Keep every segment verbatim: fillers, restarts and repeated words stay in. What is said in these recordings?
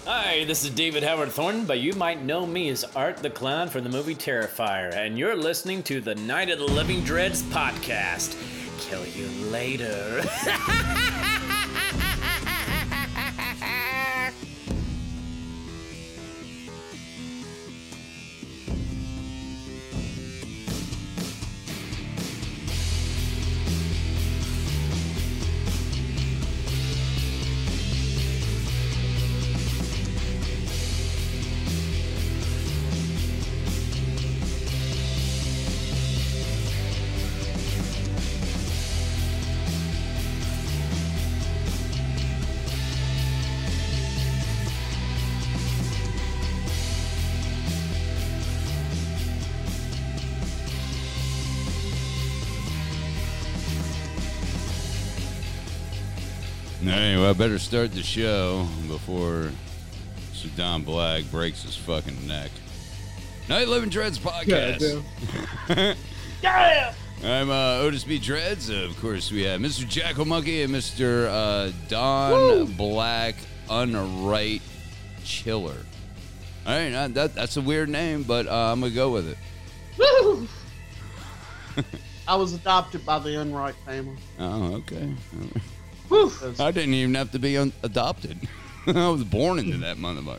Hi, this is David Howard Thornton, but you might know me as Art the Clown from the movie Terrifier, and you're listening to the Night of the Living Dreads podcast. Kill you later. Anyway, I better start the show before Sir Don Black breaks his fucking neck. Night of the Living Dreads podcast. Yeah, I'm uh, Otis B. Dreads. Of course, we have Mister Jackal Monkey and Mister Uh, Don Woo! Black Unright Chiller. All right, uh, that, that's a weird name, but uh, I'm going to go with it. Woo! I was adopted by the Unright family. Oh, okay. Woo! I didn't even have to be un- adopted. I was born into that motherfucker.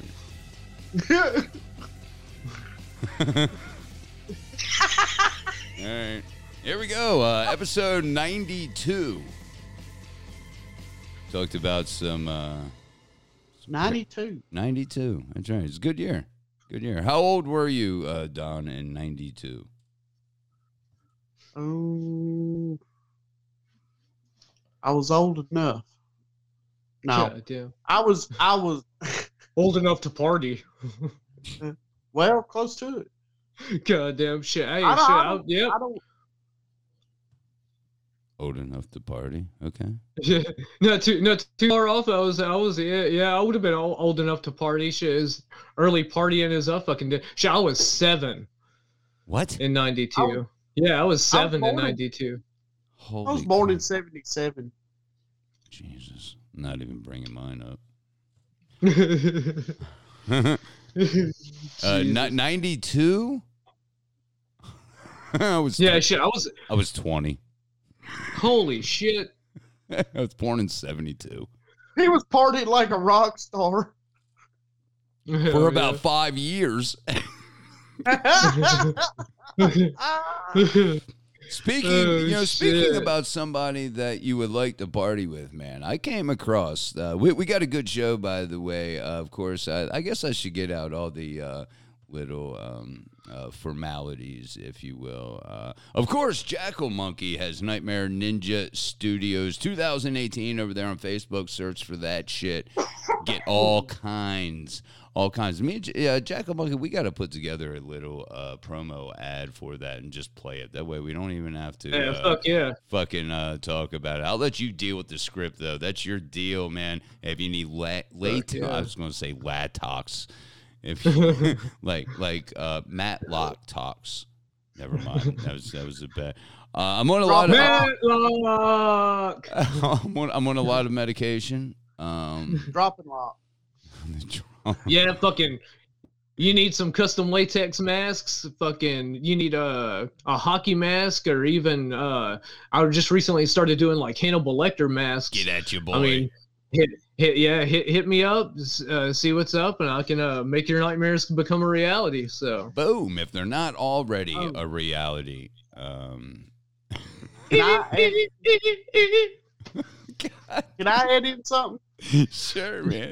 All right. Here we go. Uh, episode ninety-two. Talked about some... Uh, ninety-two. ninety-two. That's right. It's a good year. Good year. How old were you, uh, Don, in ninety-two? Oh, I was old enough. No, God damn. I was. I was. Old enough to party. Well, close to it. Goddamn shit. Hey, I don't. shit. I I, don't, yep. I don't Old enough to party. Okay. Yeah. Not too not too far off. I was I was yeah, yeah, I would have been old, old enough to party. Shit is early partying is up fucking day. Shit, I was seven What? in ninety-two. I was- yeah, I was seven I was in born in- ninety-two. Holy I was born in crap. seventy-seven. Jesus. I'm not even bringing mine up. uh, uh, ni- ninety-two? I was yeah, shit. I was I was twenty. holy shit. I was born in seventy-two. He was partying like a rock star. For about five years. Speaking, Oh, you know, speaking shit. about somebody that you would like to party with, man, I came across. Uh, we we got a good show, by the way. Uh, of course, I, I guess I should get out all the uh, little um, uh, formalities, if you will. Uh, of course, Jackal Monkey has Nightmare Ninja Studios twenty eighteen over there on Facebook. Search for that shit. Get all kinds. All kinds. Me and J- yeah, Jackal Monkey, we got to put together a little uh, promo ad for that and just play it. That way we don't even have to Yeah, uh, fuck yeah. fucking uh, talk about it. I'll let you deal with the script, though. That's your deal, man. If you need la- late, yeah. I was going to say latox. If you, like like uh, Matlock talks. Never mind. That was that was a bad. Uh, I'm on a lot of Matlock! I'm, on, I'm on a lot of medication. Um, Dropping lock. Yeah, fucking. You need some custom latex masks. Fucking, you need a a hockey mask, or even uh, I just recently started doing like Hannibal Lecter masks. Get at you, boy. I mean, hit hit yeah, hit hit me up, uh, see what's up, and I can uh, make your nightmares become a reality. So. Boom! If they're not already Oh. a reality. Um, Can I, add, can I add in something? sure, man.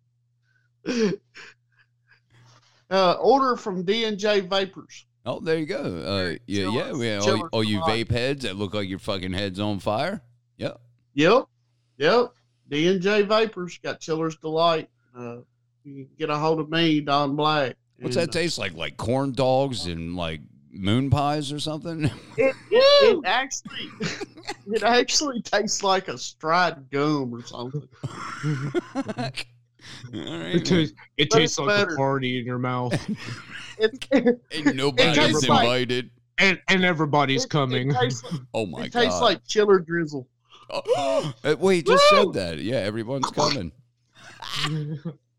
Uh, order from D and J Vapors. Oh, there you go. Uh, yeah, yeah. Chillers. yeah. All, Chillers all you for vape heads that look like your fucking head's on fire. Yep. Yep. Yep. D and J Vapors got Chiller's Delight. Uh, you can get a hold of me, Don Black. What's And, that taste like? Like corn dogs and like moon pies or something? Uh, it, it, it actually, it actually tastes like a stride gum or something. All right. It, tastes, it But tastes it's like better. a party in your mouth, It, it, And nobody's tastes like- invited. and and everybody's it, coming. It tastes, like- Oh my it tastes god! like Chiller Drizzle. Oh, uh, wait, you just Woo! said that. Yeah, everyone's coming.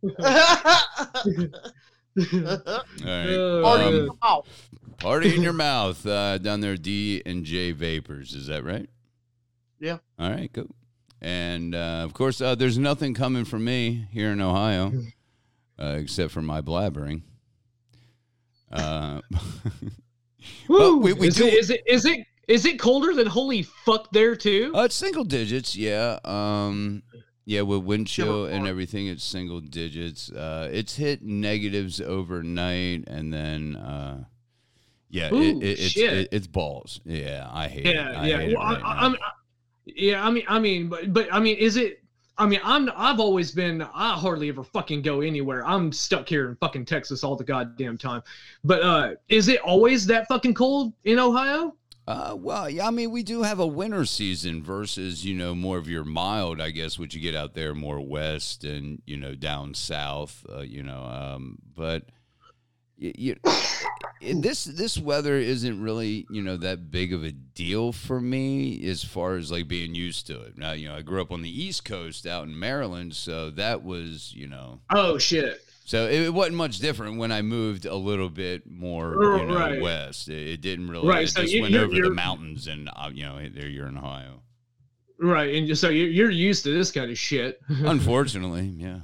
right. Uh, Party Um, in your mouth. Party in your mouth uh, down there, D and J Vapors. Is that right? Yeah. All right, cool. And uh, of course, uh, there's nothing coming from me here in Ohio, uh, except for my blabbering. Uh, Woo! we- we is, do- it, is it is it is it colder than holy fuck there too? uh, it's single digits, yeah. Um, yeah, with wind chill and Summer. everything, it's single digits. Uh, it's hit negatives overnight, and then uh, yeah, Ooh, it, it, it's shit. it, it's balls. Yeah, I hate it. yeah, I yeah. hate it Well, right I, now. I, I'm, yeah, I mean, I mean, but but I mean, is it? I mean, I'm I've always been I hardly ever fucking go anywhere. I'm stuck here in fucking Texas all the goddamn time. But uh, is it always that fucking cold in Ohio? Uh, well, yeah, I mean, we do have a winter season versus, you know, more of your mild, I guess, what you get out there more west and, you know, down south, uh, you know, um, but you, you, this this weather isn't really, you know, that big of a deal for me as far as like being used to it. Now, you know, I grew up on the East Coast out in Maryland, so that was, you know, Oh shit. so it, it wasn't much different when I moved a little bit more, you know, Right. west. It, it didn't really. Right, It so just you- went you're- over the you're- mountains, and uh, you know, there you're in Ohio. Right, and just- so you're you're used to this kind of shit. Unfortunately, yeah.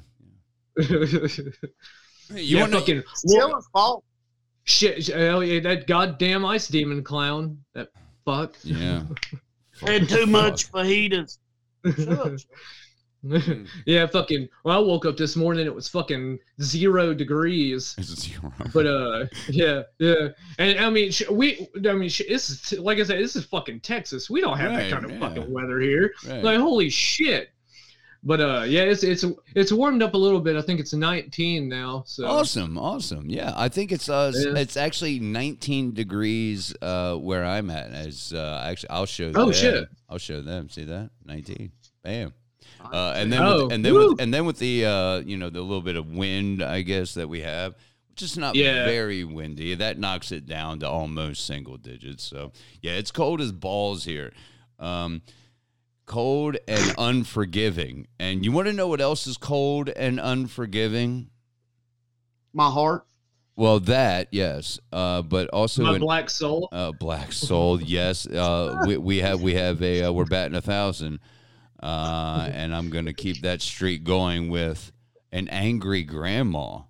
You yeah, want to? fucking Still his fault. shit. Hell yeah, that goddamn ice demon clown. That fuck. Yeah. Had too much fajitas. Shucks. yeah, fucking. Well, I woke up this morning. It was fucking zero degrees. It's zero. But uh, yeah, yeah, and I mean, sh- we, I mean, sh- this is like I said, this is fucking Texas. We don't have Right, that kind of yeah. fucking weather here. Right. Like, holy shit. But uh, yeah, it's it's it's warmed up a little bit. I think it's nineteen now. So Awesome, awesome. Yeah, I think it's uh, Yeah. it's actually nineteen degrees uh where I'm at. As uh, actually, I'll show. Oh, them. shit. I'll show them. See that? nineteen. Bam. Uh, and then, Oh, with, and then, woo. with, and then with the, uh, you know, the little bit of wind, I guess that we have, which is not Yeah. very windy, that knocks it down to almost single digits. So, yeah, it's cold as balls here, um, cold and unforgiving. And you want to know what else is cold and unforgiving? My heart. Well, that yes, uh, but also my in, black soul. uh, black soul. Yes, uh, we we have we have a uh, we're batting a thousand. Uh, and I'm going to keep that streak going with an angry grandma.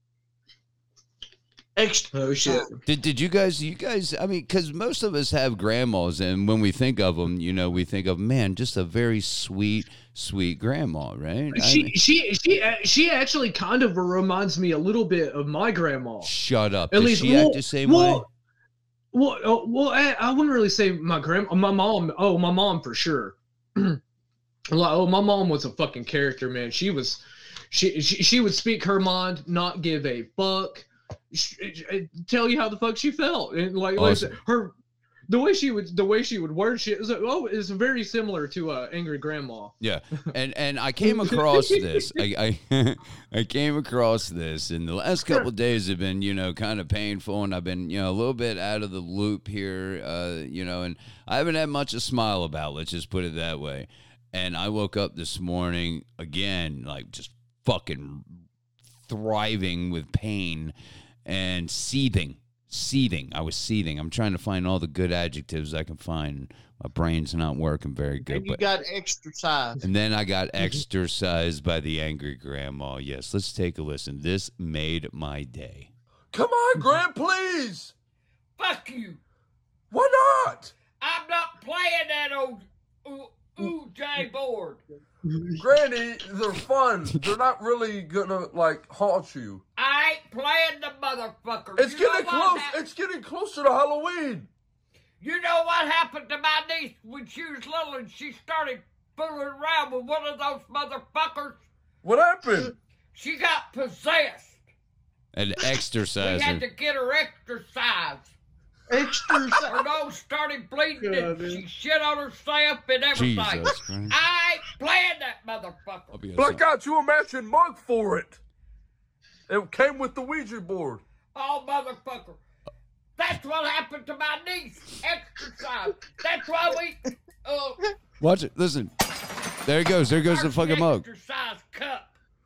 Extra. Oh shit. Did did you guys, you guys, I mean, because most of us have grandmas, and when we think of them, you know, we think of, man, just a very sweet, sweet grandma, right? I She mean, she she she actually kind of reminds me a little bit of my grandma. shut up. At Does least she well, act the same well, way? Well, uh, well, I, I wouldn't really say my grandma, my mom. Oh, my mom for sure. Like, oh, my mom was a fucking character, man. She was, she she, she would speak her mind, not give a fuck, she, she- tell you how the fuck she felt, and like, like I said, Awesome. her, the way she would, the way she would word shit is oh, is very similar to uh, angry grandma. Yeah, and and I came across this. I, I I came across this, and the last couple of days have been, you know, kind of painful, and I've been, you know, a little bit out of the loop here, uh, you know, and I haven't had much to smile about. Let's just put it that way. And I woke up this morning again, like just fucking thriving with pain and seething. Seething. I was seething. I'm trying to find all the good adjectives I can find. My brain's not working very good. And you But got exercise. and then I got exercised by the angry grandma. Yes, let's take a listen. This made my day. Come on, Gran, please. Fuck you. Why not? I'm not playing that old ooh, ooh J board. Granny, they're fun. They're not really gonna like haunt you. I ain't playing the motherfucker. It's You know getting what close. hap- It's getting closer to Halloween. You know what happened to my niece when she was little and she started fooling around with one of those motherfuckers? What happened? She got possessed. An We had exerciser. to get her exercised. Exercise. Her nose started bleeding God, and man. she shit on herself and everything. Jesus Christ. I ain't playing that I'll motherfucker. be But I honest. got you a matching mug for it. It came with the Ouija board. Oh, motherfucker. That's what happened to my niece. Exercise. That's why we. Uh, Watch it. Listen. There it goes. There goes the Where's fucking mug. Exercise cup.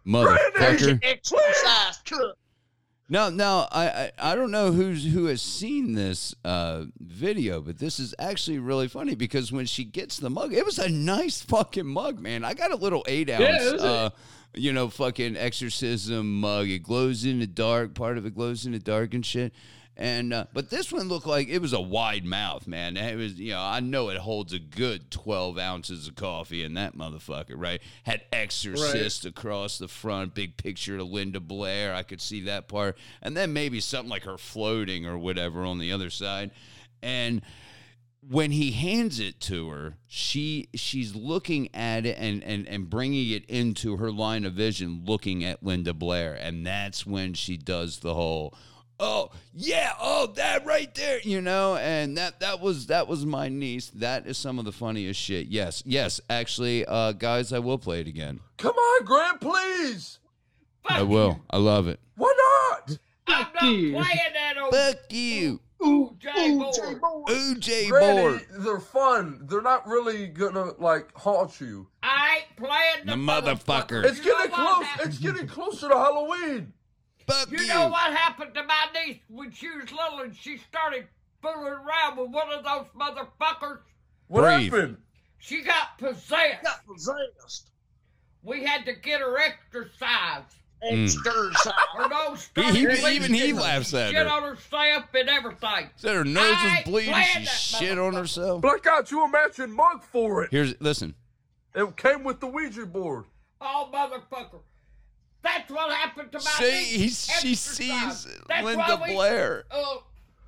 Motherfucker. Exercise truck. No, no, I, I, I don't know who's who has seen this uh, video, but this is actually really funny because when she gets the mug, it was a nice fucking mug, man. I got a little eight ounce, Yeah, it was a- uh, you know, fucking exorcism mug. It glows in the dark. Part of it glows in the dark and shit. And uh, but this one looked like it was a wide mouth, man. It was, you know, I know it holds a good twelve ounces of coffee in that motherfucker, right? Had Exorcist right across the front, big picture of Linda Blair. I could see that part, and then maybe something like her floating or whatever on the other side. And when he hands it to her, she she's looking at it and, and, and bringing it into her line of vision, looking at Linda Blair, and that's when she does the whole, oh yeah, oh that right there, you know, and that that was that was my niece. That is some of the funniest shit. Yes, yes, actually, uh, guys, I will play it again. Come on, Grant, please. Fuck I will. I love it. Why not? I'm Fuck not you. playing that old Fuck you, Ooh, J Ooh, board. J board. Ooh J Granny, board, they're fun. They're not really gonna like haunt you. I ain't playing the, the motherfucker. It's You know getting what close. happened? It's getting closer to Halloween. Fuck You you. know what happened to my niece when she was little and she started fooling around with one of those motherfuckers? What Breathe. happened? She got possessed. Got possessed. We had to get her exercise. Exercise. Her nose He- started he- bleeding. even he She laughs at shit her. on herself and everything. Said her nose I was ain't bleeding. playing She that shit on motherfucker. herself. But I got you a matching mug for it. Here's listen. It came with the Ouija board. Oh, motherfucker. That's what happened to my See, niece. he's, she Exercise. sees That's Linda why we, Blair, Uh,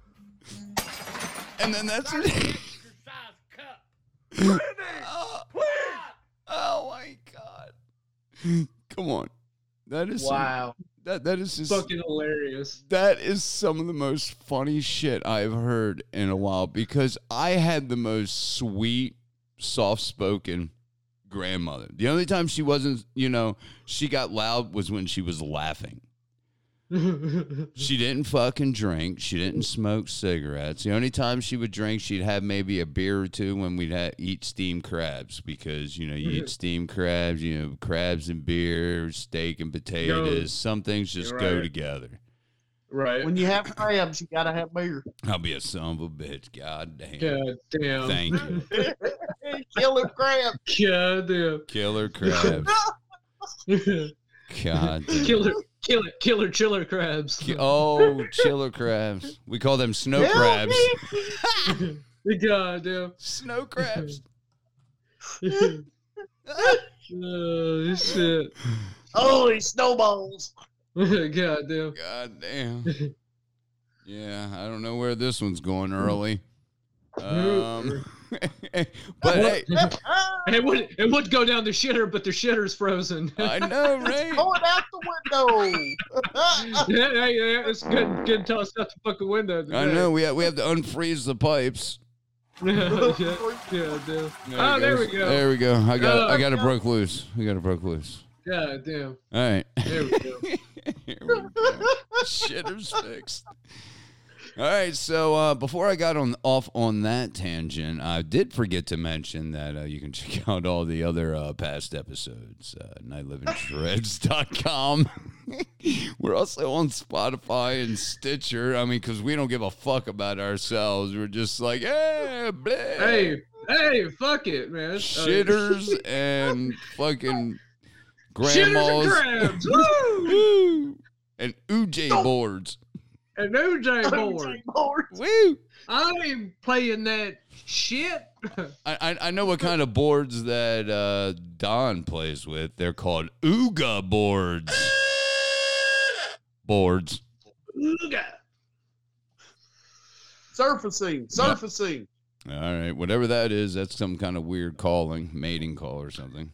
and then that's got it. the exercise cup. Granny, oh, please. oh my god! Come on, that is some- Wow. that that is just Fucking hilarious. that is some of the most funny shit I've heard in a while because I had the most sweet, soft-spoken grandmother. The only time she wasn't, you know, she got loud was when she was laughing. She didn't fucking drink. She didn't smoke cigarettes. The only time she would drink, she'd have maybe a beer or two when we'd ha- eat steamed crabs because, you know, you eat steamed crabs, you know, crabs and beer, steak and potatoes. Goes. Some things just You're go right. together. Right. When you have crabs, you gotta have beer. I'll be a son of a bitch. God damn. God damn. Thank you. Killer crab. God damn. Killer crabs. God damn. Killer, killer, killer, chiller crabs. Ki- Oh, chiller crabs. We call them snow Help crabs. me. God damn. Snow crabs. Oh shit. Holy snowballs. God damn. God damn. Yeah, I don't know where this one's going early. Um, but hey, It would it would go down the shitter, but the shitter's frozen. I know, right? Going out the window. yeah, yeah, yeah, it's good. Good toss out the fucking window. I know. We have, we have to unfreeze the pipes. yeah, yeah, damn. There Oh, it there goes. we go. There we go. I got Oh, I got it broke loose. We got it broke loose. God damn. All right. There we go. Here we go. Shitter's fixed. All right, so uh, before I got on off on that tangent, I did forget to mention that uh, you can check out all the other uh, past episodes, uh, night living shreds dot com. We're also on Spotify and Stitcher. I mean, because we don't give a fuck about ourselves. We're just like, hey, bleh. Hey, hey, fuck it, man. Uh, Shitters and fucking Shitters and grandmas. crabs. Woo! Woo! And U J boards. And O J board. Woo! I ain't playing that shit. I, I I know what kind of boards that uh, Don plays with. They're called Ooga boards. Boards. Surfacing. Surfacing. All right, whatever that is, that's some kind of weird calling, mating call or something.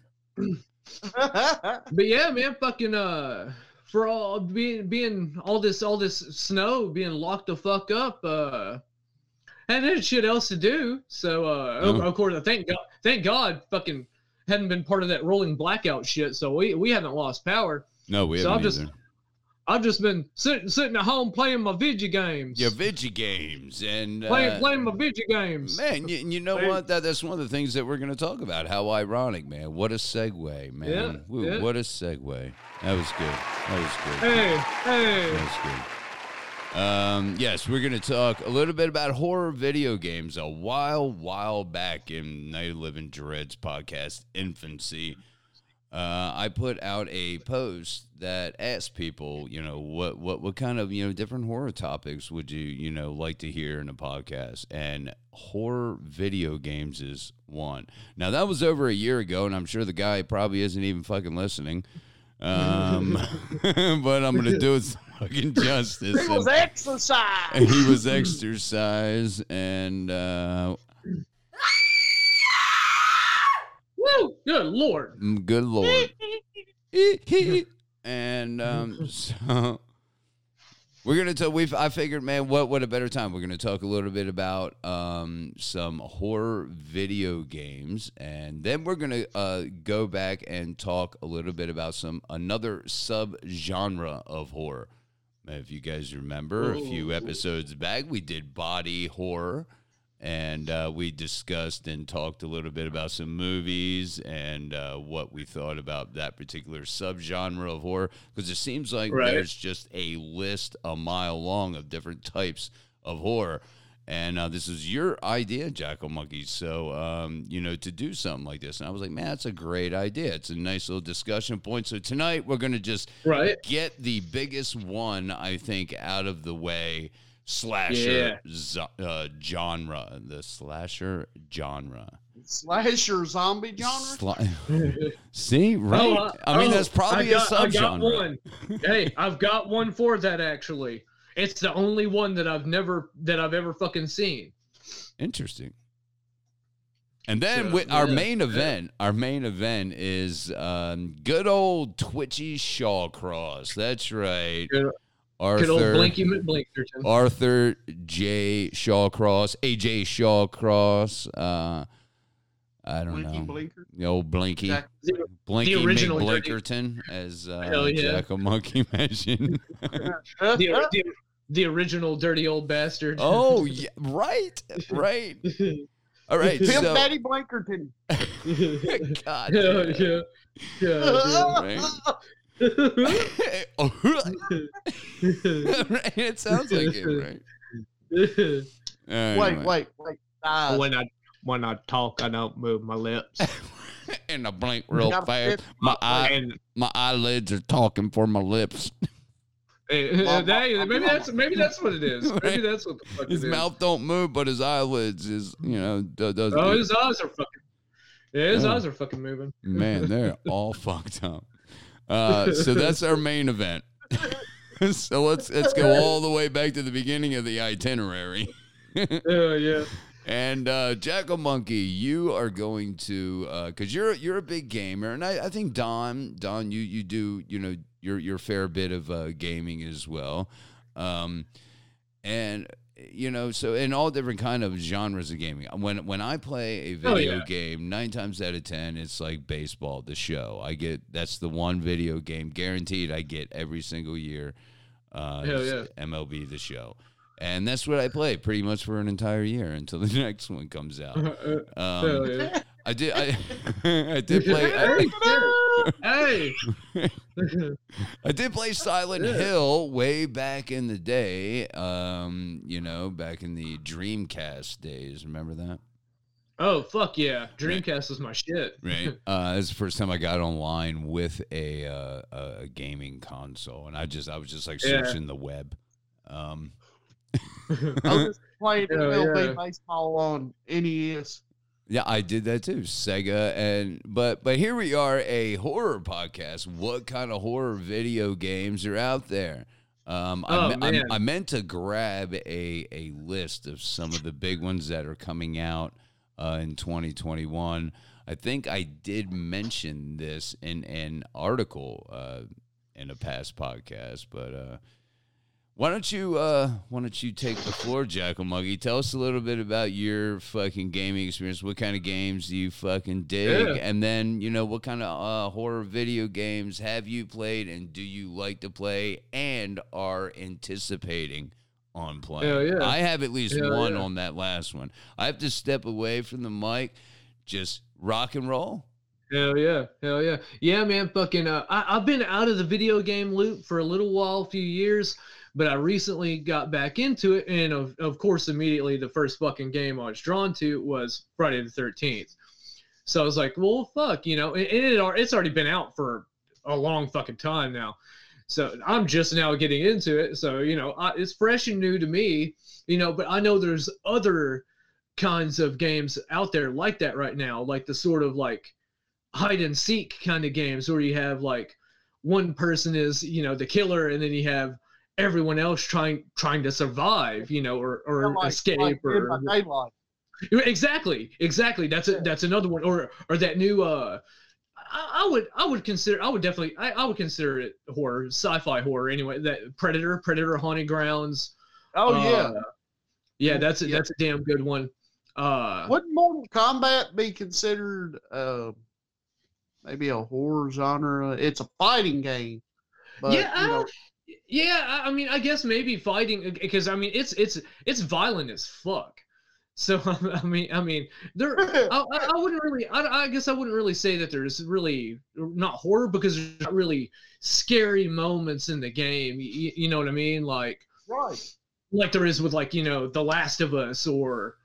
But yeah, man, fucking uh, for all being being all this all this snow being locked the fuck up, uh, and had shit else to do. So uh, Oh. of course, thank God, thank God, fucking hadn't been part of that rolling blackout shit. So we we haven't lost power. No, we So haven't I'm just- either. I've just been sitting sitting at home playing my video games. Your video games and uh, playing playing my video games. Man, you, you know Hey. what? That that's one of the things that we're going to talk about. How ironic, man! What a segue, man! Yeah, Woo, yeah. What a segue! That was good. That was good. Hey, hey. That was good. Um, yes, we're going to talk a little bit about horror video games. A while, while back in Night of Living Dreads podcast infancy, uh, I put out a post that asked people, you know, what, what, what kind of, you know, different horror topics would you, you know, like to hear in a podcast? And horror video games is one. Now, that was over a year ago, and I'm sure the guy probably isn't even fucking listening. Um, but I'm going to do it some fucking justice. It was and- exercise. and he was exercise, and uh, Woo! Good lord. mm, good lord. And um, so we're gonna talk. We I figured, man, what what a better time. We're gonna talk a little bit about um some horror video games, and then we're gonna uh go back and talk a little bit about some another sub genre of horror. If you guys remember, a few episodes back, we did body horror, and uh, we discussed and talked a little bit about some movies and uh, what we thought about that particular subgenre of horror, because it seems like Right. there's just a list a mile long of different types of horror. And uh, this is your idea, Jackal Monkey. So, um, you know, to do something like this. And I was like, man, that's a great idea. It's a nice little discussion point. So tonight we're going to just Right. get the biggest one, I think, out of the way. Slasher Yeah. zo- uh, genre. The slasher genre. Slasher zombie genre. Sli- See, right? Oh, uh, I mean, oh, that's probably I got, a I got subgenre. one. Hey, I've got one for that actually. It's the only one that I've never that I've ever fucking seen. Interesting. And then So, with our yeah, main yeah. event, our main event is um, good old Twitchy Shawcross. That's right. Good, Arthur, good old Blinky McBlinkerton. Arthur J. Shawcross, A J Shawcross. Uh, I don't Blinky know. Blinker. The old Blinky. Jack- Blinky the original McBlinkerton, as uh, Hell yeah. Jackal Monkey mentioned. the, the, the original dirty old bastard. Oh, yeah, right, right. All right, Pimp so Daddy Blinkerton. God, yeah, damn. yeah, Right. Right, it sounds like it, right? yeah. Wait, Anyway. wait, wait. Uh, when I when I talk, I don't move my lips. And I blink real Gotta fast. fit My eye, And my eyelids are talking for my lips. hey, Well, hey, well, maybe that's maybe that's what it is. Maybe Right. that's what the fuck His it is. mouth don't move, but his eyelids is, you know, do- does. Oh, his eyes are fucking. Yeah, his Oh. eyes are fucking moving. Man, they're all fucked up. Uh, so that's our main event. So let's let's go all the way back to the beginning of the itinerary. Yeah, yeah. And uh, Jackal Monkey, you are going to because you're you're a big gamer, and I, I think Don Don you you do you know your your fair bit of uh, gaming as well, um, and you know so in all different kind of genres of gaming. When when I play a Oh, video yeah. game, nine times out of ten, it's like baseball, the show. I get that's the one video game guaranteed I get every single year. Uh, Hell is yeah. M L B the show. And that's what I play pretty much for an entire year until the next one comes out. Hell Um, yeah. I did. I, I did play. I, Hey. I did play Silent Hill way back in the day. Um, you know, back in the Dreamcast days. Remember that? Oh fuck yeah! Dreamcast is my shit. Right. Uh, that's the first time I got online with a uh, a gaming console, and I just I was just like Yeah. searching the web. Um, I just played Yeah, M L B yeah. baseball on N E S. Yeah, I did that too, Sega, and but but here we are, a horror podcast. What kind of horror video games are out there? Um, I, Oh, me- I, man. I meant to grab a a list of some of the big ones that are coming out uh, in twenty twenty-one. I think I did mention this in an article uh, in a past podcast, but uh, Why don't you uh why don't you take the floor, Jackal Muggy? Tell us a little bit about your fucking gaming experience. What kind of games do you fucking dig? Yeah. And then, you know, what kind of uh horror video games have you played and do you like to play and are anticipating on playing? Hell yeah. I have at least Hell one yeah. on that last one. I have to step away from the mic, just rock and roll. Hell yeah, hell yeah, yeah, man. Fucking, uh, I, I've been out of the video game loop for a little while, a few years, but I recently got back into it, and of, of course, immediately the first fucking game I was drawn to was Friday the thirteenth. So I was like, well, fuck, you know, and it, it it's already been out for a long fucking time now. So I'm just now getting into it. So, you know, I, it's fresh and new to me, you know, but I know there's other kinds of games out there like that right now, like the sort of like hide and seek kind of games where you have like one person is, you know, the killer, and then you have everyone else trying trying to survive, you know, or or like, escape like or Dead by Daylight. exactly exactly that's a, that's another one, or or that new uh I, I would I would consider I would definitely I, I would consider it horror, sci-fi horror anyway, that Predator Predator Haunted Grounds. Oh uh, yeah. yeah that's a, Yeah. that's a damn good one. uh Wouldn't Mortal Kombat be considered uh, maybe a horror genre? It's a fighting game. But, yeah, you know, uh, yeah. I I mean, I guess maybe fighting, because I mean, it's it's it's violent as fuck. So I mean, I mean, there. I, I I wouldn't really. I, I guess I wouldn't really say that there's really not horror, because there's not really scary moments in the game. You, you know what I mean? Like right. like there is with, like, you know, The Last of Us, or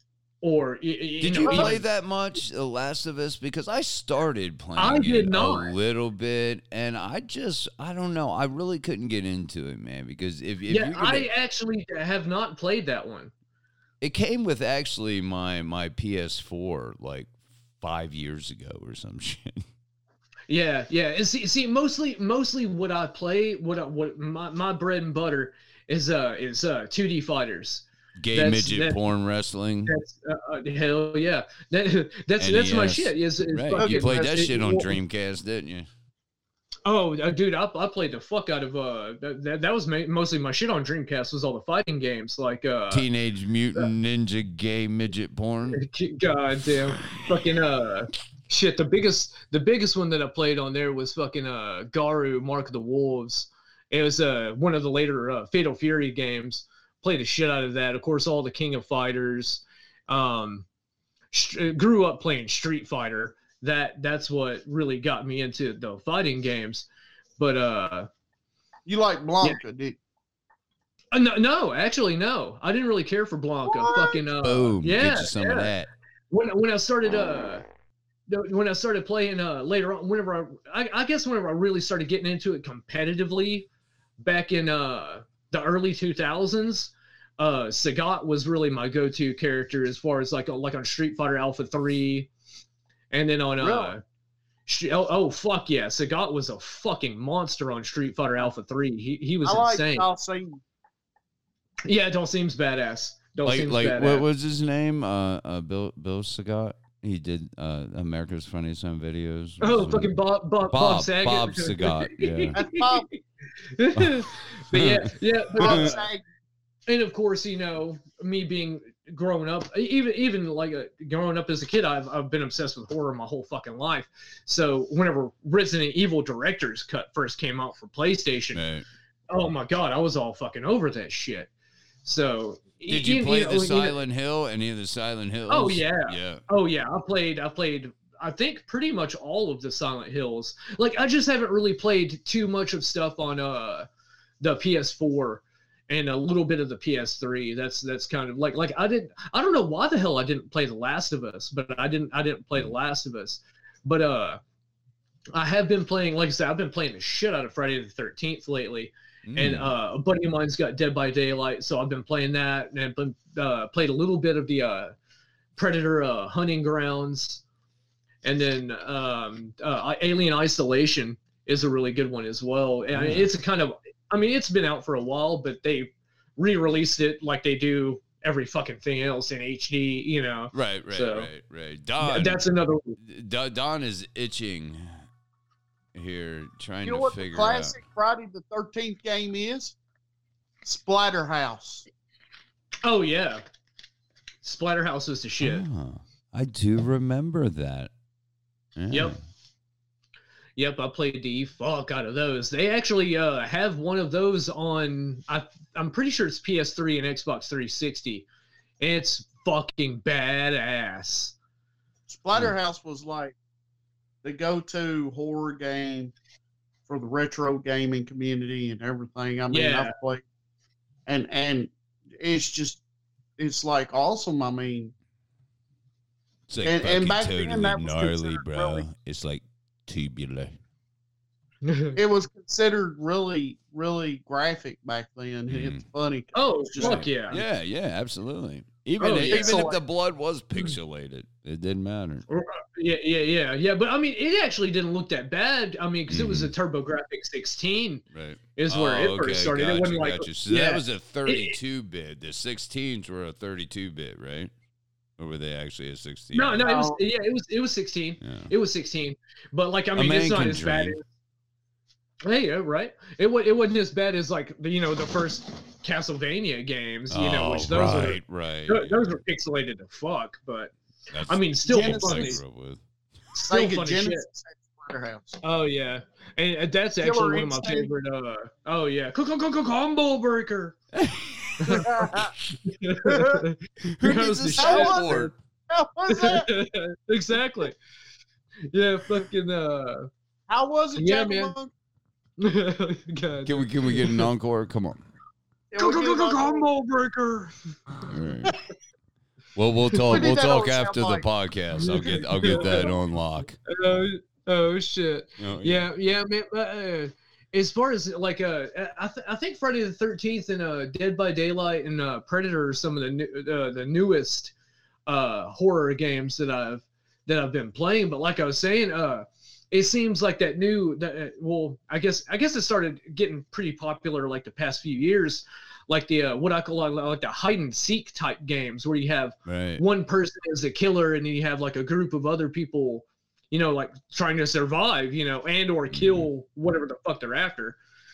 or y- y- you Did know, you play even- that much, The Last of Us? Because I started playing I did it not. a little bit, and I just, I don't know. I really couldn't get into it, man, because if, if Yeah, you're gonna, I actually have not played that one. it came with actually my, my P S four like five years ago or some shit. Yeah, yeah. And see, see, mostly, mostly what I play, what I, what my, my bread and butter is, uh, is uh, two D fighters. Gay That's- midget that- porn wrestling. That's uh, uh, hell yeah. That, that's that's my N E S. shit. Is, is Right. fucking- You played that it- shit on well, Dreamcast, didn't you? Oh, uh, dude, I, I played the fuck out of uh. That, that, that was ma- mostly my shit on Dreamcast, was all the fighting games, like uh. Teenage Mutant Ninja Gay Midget Porn. God damn, fucking uh, shit. The biggest, the biggest one that I played on there was fucking uh, Garu, Mark of the Wolves. It was uh one of the later uh, Fatal Fury games. Played the shit out of that. Of course, all the King of Fighters. Um, st- grew up playing Street Fighter. That that's what really got me into the fighting games. But uh, You like Blanca, did uh, no, no, actually, no. I didn't really care for Blanca. What? Fucking uh, Boom. yeah, Get you some yeah. of that. when when I started uh when I started playing uh later on, whenever I, I I guess whenever I really started getting into it competitively back in uh the early two thousands, uh Sagat was really my go-to character, as far as like like on Street Fighter Alpha three, and then on uh Really? Sh- oh, oh fuck yeah, Sagat was a fucking monster on Street Fighter Alpha three. He he was I like insane. Dhalsim. Yeah, Dhalsim's badass. Like, Dhalsim's like badass. what was his name? Uh, uh Bill Bill Sagat. He did uh America's Funniest Home Videos. Oh, Some- fucking Bob Bob Bob, Bob Saget. Bob Sagat. Yeah. That's Bob, But yeah, yeah. But, Bob uh, Saget. and of course, you know, me being grown up, even even like a, growing up as a kid, I've I've been obsessed with horror my whole fucking life. So whenever Resident Evil Director's Cut first came out for PlayStation, Right. oh my god, I was all fucking over that shit. So Did you play know, the you know- Silent Hill? Any of the Silent Hills? Oh, yeah. Yeah. Oh yeah, I played. I played. I think pretty much all of the Silent Hills. Like, I just haven't really played too much of stuff on uh the P S four and a little bit of the P S three. That's that's kind of like like I didn't. I don't know why the hell I didn't play The Last of Us, but I didn't. I didn't play The Last of Us. But uh, I have been playing. Like I said, I've been playing the shit out of Friday the thirteenth lately. And Mm. uh, a buddy of mine's got Dead by Daylight, so I've been playing that, and I've been, uh, played a little bit of the uh, Predator uh, Hunting Grounds, and then um, uh, Alien Isolation is a really good one as well. And Mm. it's a kind of, I mean, it's been out for a while, but they re-released it like they do every fucking thing else in H D, you know. Right, right, So, right, right. Don, That's another. Don, Don is itching here, trying You know to what the figure classic Friday the thirteenth game is? Splatterhouse. Oh yeah, Splatterhouse is the shit. Oh, I do remember that. Yeah. Yep. Yep, I played the fuck out of those. They actually uh, have one of those on. I, I'm pretty sure it's P S three and Xbox three sixty. It's fucking badass. Splatterhouse was like the go-to horror game for the retro gaming community and everything. I mean, Yeah. I've played, and and it's just it's like awesome. I mean, It's like And- and fucking back then, totally that was gnarly, considered bro. really- It's like tubular. it was considered really really graphic back then. Mhm. It's funny. Oh It's just fuck like- yeah. Yeah, yeah, absolutely. Even Oh, even pixel- if the blood was pixelated, it didn't matter. Yeah, yeah, yeah, yeah. But I mean, it actually didn't look that bad. I mean, because it was a Mm-hmm. TurboGrafx sixteen Right. is where Oh, it okay, first started. Gotcha, it wasn't like gotcha. So yeah. that was a thirty-two bit. The sixteens were a thirty-two bit, right? Or were they actually a sixteen? No, no, it was No. yeah, it was it was sixteen. Yeah. It was sixteen. But like I A mean, man it's not can as bad dream. as Hey, yeah, right. It wa- it wasn't as bad as like the, you know the first Castlevania games, you know, Oh, which those right, right. were those were pixelated to fuck, but That's I mean, still Genesis- what I funny, grew up with. still Sega funny shit. Genesis had Splatterhouse. Oh yeah, and uh, that's Killer actually one of my Instinct. favorite. Uh, oh yeah, combo breaker. Who Here needs a the shit. soundboard? How was that? Exactly. Yeah, fucking. Uh, How was it, Yeah, Jack man. Monk? God. Can we can we get an encore? Come on. Yeah, we did it on- Combo breaker. All right. Well, we'll talk. We did We'll that talk on after the Soundbite. podcast. I'll get. I'll get that on lock. Oh, oh shit. Oh, Yeah, yeah, man. Uh, as far as like, uh, I, th- I think Friday the thirteenth and uh, Dead by Daylight and uh, Predator are some of the new, uh, the newest uh, horror games that I've that I've been playing. But like I was saying, uh, it seems like that new. That, uh, well, I guess I guess it started getting pretty popular like the past few years, like the uh, what I call like the hide and seek type games where you have Right. one person is a killer and then you have like a group of other people, you know, like trying to survive, you know, and or kill whatever the fuck they're after.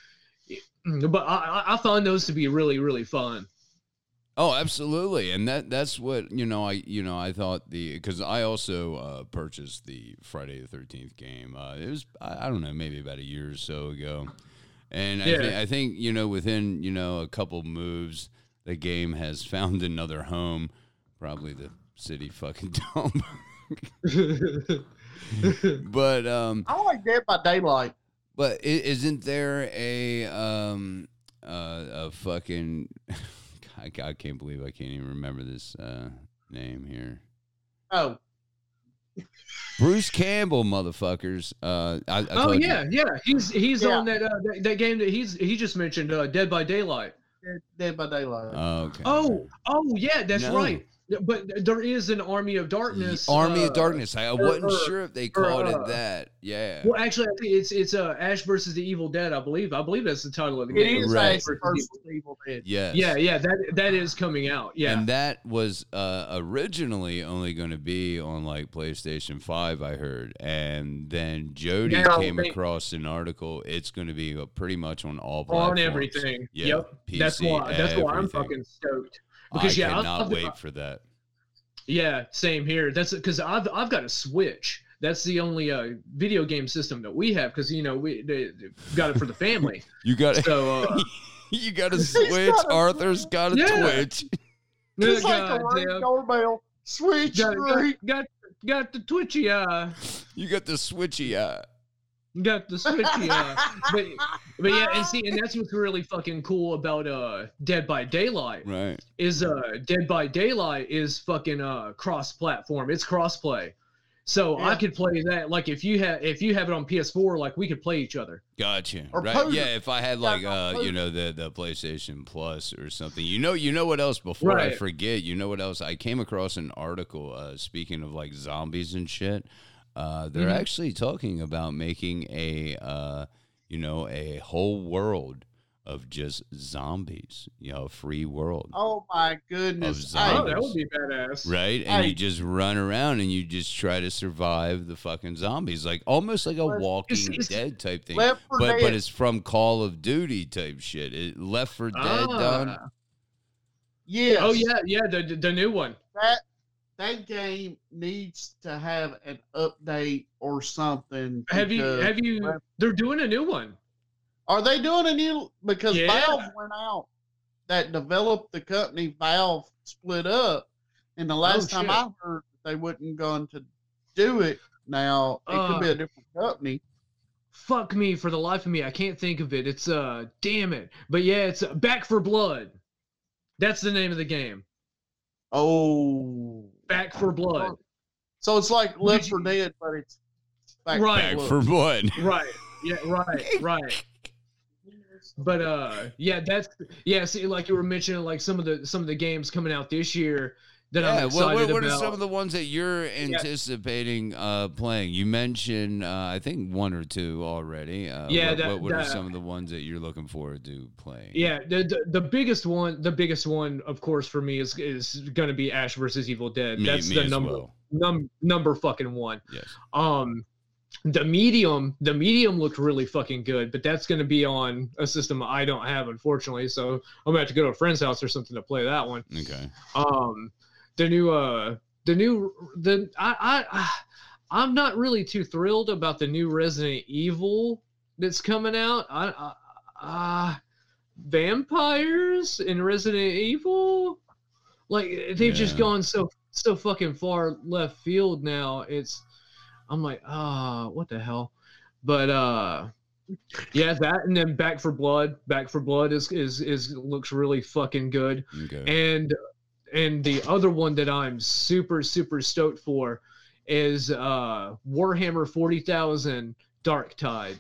But I, I- I found those to be really, really fun. Oh, absolutely, and that that's what you know. I you know I thought the because I also uh, purchased the Friday the thirteenth game. Uh, it was I, I don't know maybe about a year or so ago, and I, Yeah. th- I think you know within you know a couple moves the game has found another home, probably the city fucking dump. But um, I like Dead by Daylight. but i- isn't there a um uh, a fucking I, I can't believe I can't even remember this uh, name here. Oh, Bruce Campbell, motherfuckers. Uh, I, I Oh told you- yeah, yeah. He's he's Yeah. on that, uh, that that game that he's he just mentioned, uh, Dead by Daylight. Dead, Dead by Daylight. Oh, okay. Oh oh yeah, that's No. right. But there is an Army of Darkness. Army uh, of Darkness. I, I or- wasn't or- sure if they or, called uh, it that. Yeah. Well, actually, I think it's it's uh, Ash versus the Evil Dead. I believe. I believe that's the title of the It game. is Right. Ash versus Evil Dead. Yes. Yeah, yeah. That that is coming out. Yeah. And that was uh, originally only going to be on like PlayStation five, I heard. And then Jody Yeah, came they- across an article. It's going to be uh, pretty much on all platforms. on everything. Yeah, Yep. P C, that's why. That's why I'm everything. fucking stoked. Because I yeah, cannot I've, wait I've, for that. yeah, same here. That's because I've I've got a Switch. That's the only uh, video game system that we have because you know we they, they got it for the family. You got So uh, you got a Switch. got a Arthur's got a Yeah. Twitch. Just like a goddamn, ring doorbell. Switch got, three. got, got got the twitchy eye. You got the switchy eye. Got the switchy eye. But but yeah, and see, and that's what's really fucking cool about uh Dead by Daylight. Right. Is uh Dead by Daylight is fucking uh cross platform. It's cross play. So I Yeah. could play that like if you have if you have it on P S four, like we could play each other. Gotcha. Or Right. Poser. Yeah, if I had Yeah, like no, uh you Poser. know the the PlayStation Plus or something. You know you know what else before I Right. forget, you know what else? I came across an article uh speaking of like zombies and shit. Uh they're Mhm. actually talking about making a uh you know a whole world of just zombies, you know, free world. Oh my goodness! Of zombies. Oh, that would be badass. Right? And Hey. you just run around and you just try to survive the fucking zombies, like almost like a Well, Walking it's- it's- Dead type thing. Left four But Dead. but it's from Call of Duty type shit. It, Left for Dead, Ah. done. Yes. Oh yeah, yeah, the the new one. That that game needs to have an update or something. Have you because- have you? They're doing a new one. Are they doing a new? Because Yeah. Valve went out. That developed the company. Valve split up, and the last Oh, time shit. I heard they wasn't going to do it. Now it could be Uh. a different company. Fuck me for the life of me, I can't think of it. It's uh, damn it. But yeah, it's uh, Back for Blood. That's the name of the game. Oh, Back for Blood. so it's like Left Did four Dead, but it's back Right. Back Blood. for Blood. Right. Yeah. Right. Right. But uh, yeah, that's yeah. See, like you were mentioning, like some of the some of the games coming out this year that Yeah, I'm well, excited what, what are about. some of the ones that you're anticipating uh, playing? You mentioned, uh, I think, one or two already. Uh, Yeah, What, that- what, what are that- some of the ones that you're looking forward to playing? Yeah, the, the the biggest one, the biggest one, of course, for me is is gonna be Ash versus Evil Dead. Me- That's me the as number well. num number fucking one. Yes. Um, the medium, the medium looked really fucking good, but that's gonna be on a system I don't have, unfortunately. So I'm gonna have to go to a friend's house or something to play that one. Okay. Um, the new, uh, the new, the I I I'm not really too thrilled about the new Resident Evil that's coming out. I, I uh, vampires in Resident Evil, like they've just Yeah. gone so so fucking far left field now. It's I'm like, ah, what the hell? But uh, yeah, that and then Back for Blood. Back for Blood is is is looks really fucking good. Okay. And and the other one that I'm super super stoked for is uh Warhammer forty thousand Dark Tide.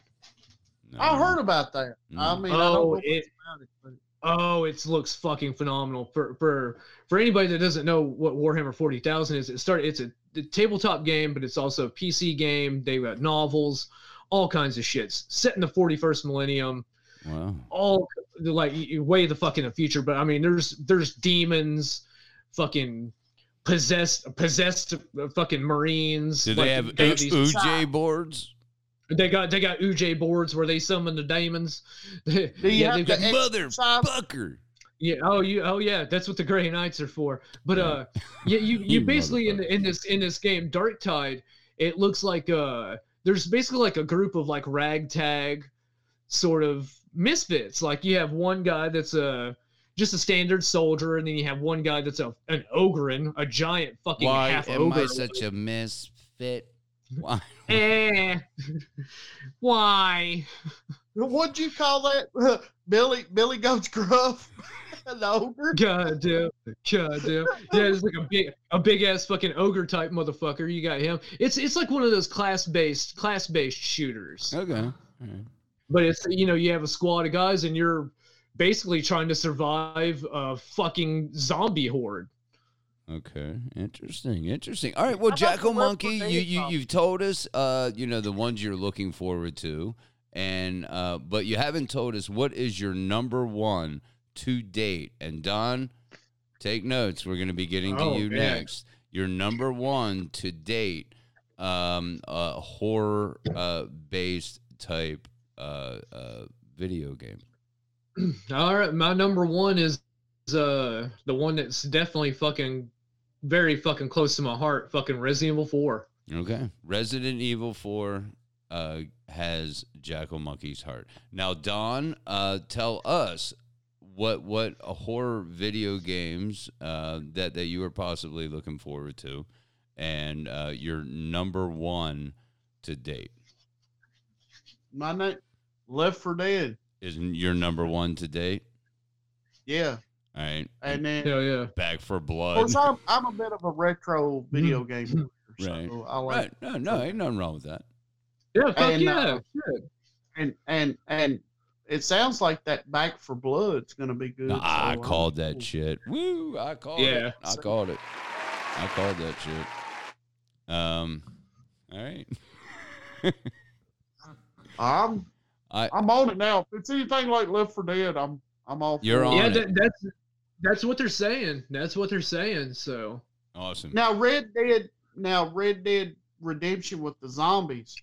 I heard about that. I Mm. mean, I don't know Oh, much it about it, but oh, it looks fucking phenomenal. For for for anybody that doesn't know what Warhammer forty thousand is, it started it's a, a tabletop game, but it's also a P C game. They've got novels, all kinds of shits set in the forty-first millennium. Wow. All like way the fuck in the future, but I mean there's there's demons, fucking possessed possessed uh, fucking marines. Do like, they have got U- these- U J boards? They got they got U J boards where they summon the demons. Do you yeah, have they've to got, exercise? Motherfucker. yeah, oh you oh yeah, that's what the Grey Knights are for. But Yeah. uh, yeah, you you You basically in motherfucker. in this in this game Dark Tide, it looks like uh there's basically like a group of like ragtag sort of misfits. Like you have one guy that's a just a standard soldier, and then you have one guy that's a an ogre, a giant fucking Why half am ogre. I such a misfit? Why? Eh, why? What'd you call that? Billy Billy Goats Gruff, the ogre. God damn, God damn. Yeah, it's like a big, a big ass fucking ogre type motherfucker. You got him. It's it's like one of those class based, class based shooters. Okay. All right. But it's you know you have a squad of guys and you're basically trying to survive a fucking zombie horde. Okay, interesting, interesting. All right, well, How about Jackal the Left Monkey, four you Dead you song? you've told us, uh, you know, the ones you're looking forward to, and uh, but you haven't told us what is your number one to date. And Don, take notes. We're going to be getting to Oh, you man. next. Your number one to date, um, uh, horror uh, based type uh, uh, video game. All right, my number one is uh the one that's definitely fucking very fucking close to my heart. Fucking Resident Evil four. Okay. Resident Evil four uh, has Jackal Monkey's heart. Now, Don, uh, tell us what what horror video games uh, that, that you are possibly looking forward to, and uh, your number one to date. My name, Left for Dead. Isn't your number one to date? Yeah, All right. and then Hell yeah. Back for of Blood. course I'm I'm a bit of a retro video game player, so Right. I like Right. No, no, ain't nothing wrong with that. Yeah, fuck And, yeah. uh, Shit. and and and it sounds like that Back for Blood's gonna be good. No, I so, uh, called that shit. Woo! I called Yeah. it. I called it. I called that shit. Um. All right. I'm I I'm on it now. If it's anything like Left four Dead, I'm I'm all. for You're it. on Yeah, it. that, that's that's what they're saying. That's what they're saying. So awesome. Now Red Dead. Now Red Dead Redemption with the zombies.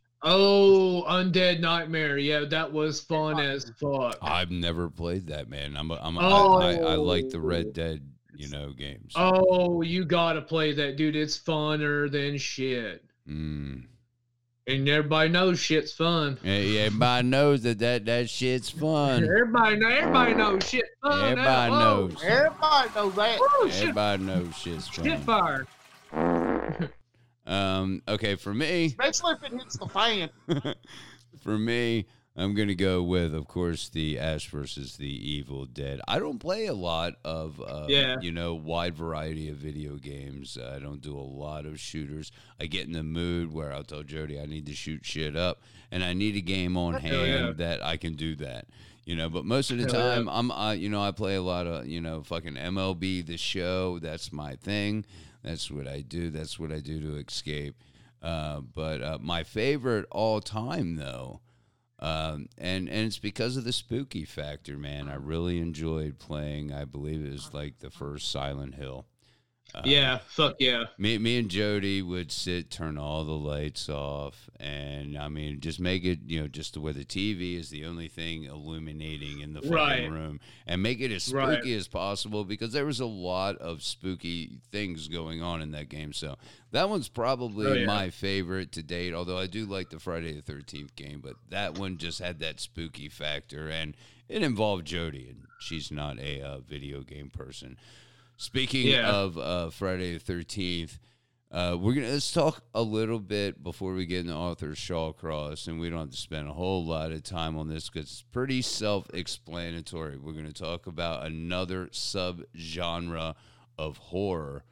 oh, Undead Nightmare. Yeah, that was fun as fuck. I've never played that, man. I'm a, I'm a, Oh. I, I, I like the Red Dead, you know, games. Oh, you gotta play that, dude. It's funner than shit. Mm. And everybody knows shit's fun. Yeah, yeah, everybody knows that, that that shit's fun. Everybody, know- everybody knows shit fun. Everybody now. Whoa. knows. Everybody knows that. Woo, shit, Everybody knows shit's shit fun. fire. Um, okay, for me, Especially if it hits the fan. for me, I'm gonna go with, of course, the Ash versus the Evil Dead. I don't play a lot of, uh, Yeah. you know, wide variety of video games. I don't do a lot of shooters. I get in the mood where I'll tell Jody I need to shoot shit up, and I need a game on Hell hand yeah. that I can do that. You know, but most of the Hell yeah. time, I'm, I, you know, I play a lot of, you know, fucking M L B The Show. That's my thing. That's what I do. That's what I do to escape. Uh, but uh, my favorite all time, though, um, and and it's because of the spooky factor, man. I really enjoyed playing. I believe it was like the first Silent Hill. Uh, Yeah, fuck yeah. Me, me and Jody would sit, turn all the lights off, and I mean, just make it, you know, just to where the T V is the only thing illuminating in the fucking Right. room, and make it as spooky Right. as possible, because there was a lot of spooky things going on in that game. So that one's probably Oh, yeah. my favorite to date, although I do like the Friday the thirteenth game, but that one just had that spooky factor, and it involved Jody, and she's not a uh, video game person. Speaking Yeah. of uh, Friday the thirteenth, uh, we're gonna let's talk a little bit before we get into Arthur Shawcross, and we don't have to spend a whole lot of time on this because it's pretty self-explanatory. We're gonna talk about another sub-genre of horror.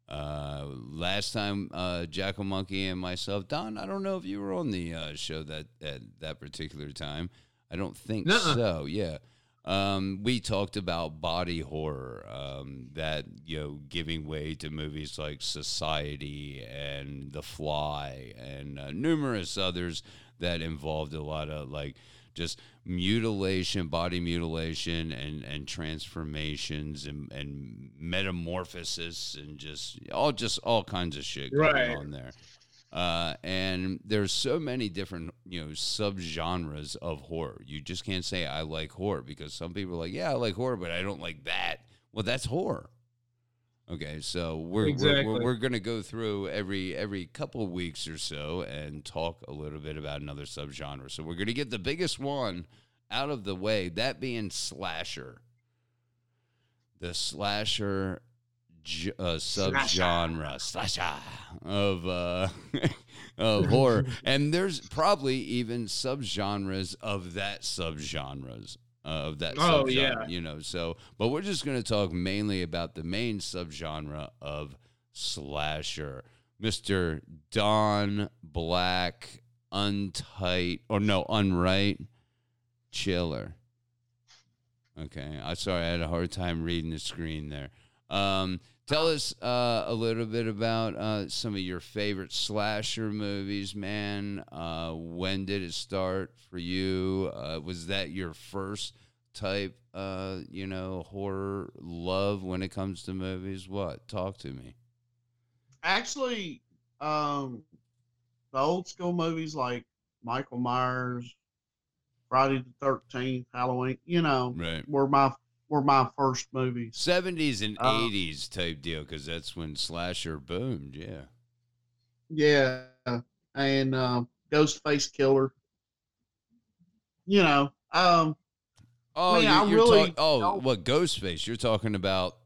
Uh, last time, uh, Jackal Monkey and myself, Don, I don't know if you were on the uh, show that at that particular time. I don't think Nuh-uh. so. Yeah. Um, we talked about body horror, um, that, you know, giving way to movies like Society and The Fly and uh, numerous others that involved a lot of like just mutilation, body mutilation, and, and transformations and, and metamorphosis and just all just all kinds of shit going Right. on there. Uh, and there's so many different, you know, subgenres of horror. You just can't say I like horror, because some people are like, yeah, I like horror, but I don't like that. Well, that's horror. Okay, so we're Exactly. we're, we're, we're going to go through every every couple weeks or so and talk a little bit about another subgenre. So we're going to get the biggest one out of the way, that being slasher. The slasher G- uh, subgenre slasher of uh, of horror, and there's probably even subgenres of that subgenres uh, of that. Oh, subgenre, yeah. you know. So, but we're just going to talk mainly about the main subgenre of slasher. Mister Don Black, untight or no unright chiller. Okay, I'm sorry, I had a hard time reading the screen there. Um, tell us uh, a little bit about uh, some of your favorite slasher movies, man. Uh, when did it start for you? Uh, was that your first type, uh, you know, horror love when it comes to movies? What? Talk to me. Actually, um, the old school movies like Michael Myers, Friday the thirteenth, Halloween, you know, Right. were my were my first movies. seventies and Uh, eighties type deal, because that's when slasher boomed, yeah. Yeah, and um, Ghostface Killer. You know, um, Oh, Man, you, I you're really talking. Oh, don't- what Ghostface? You're talking about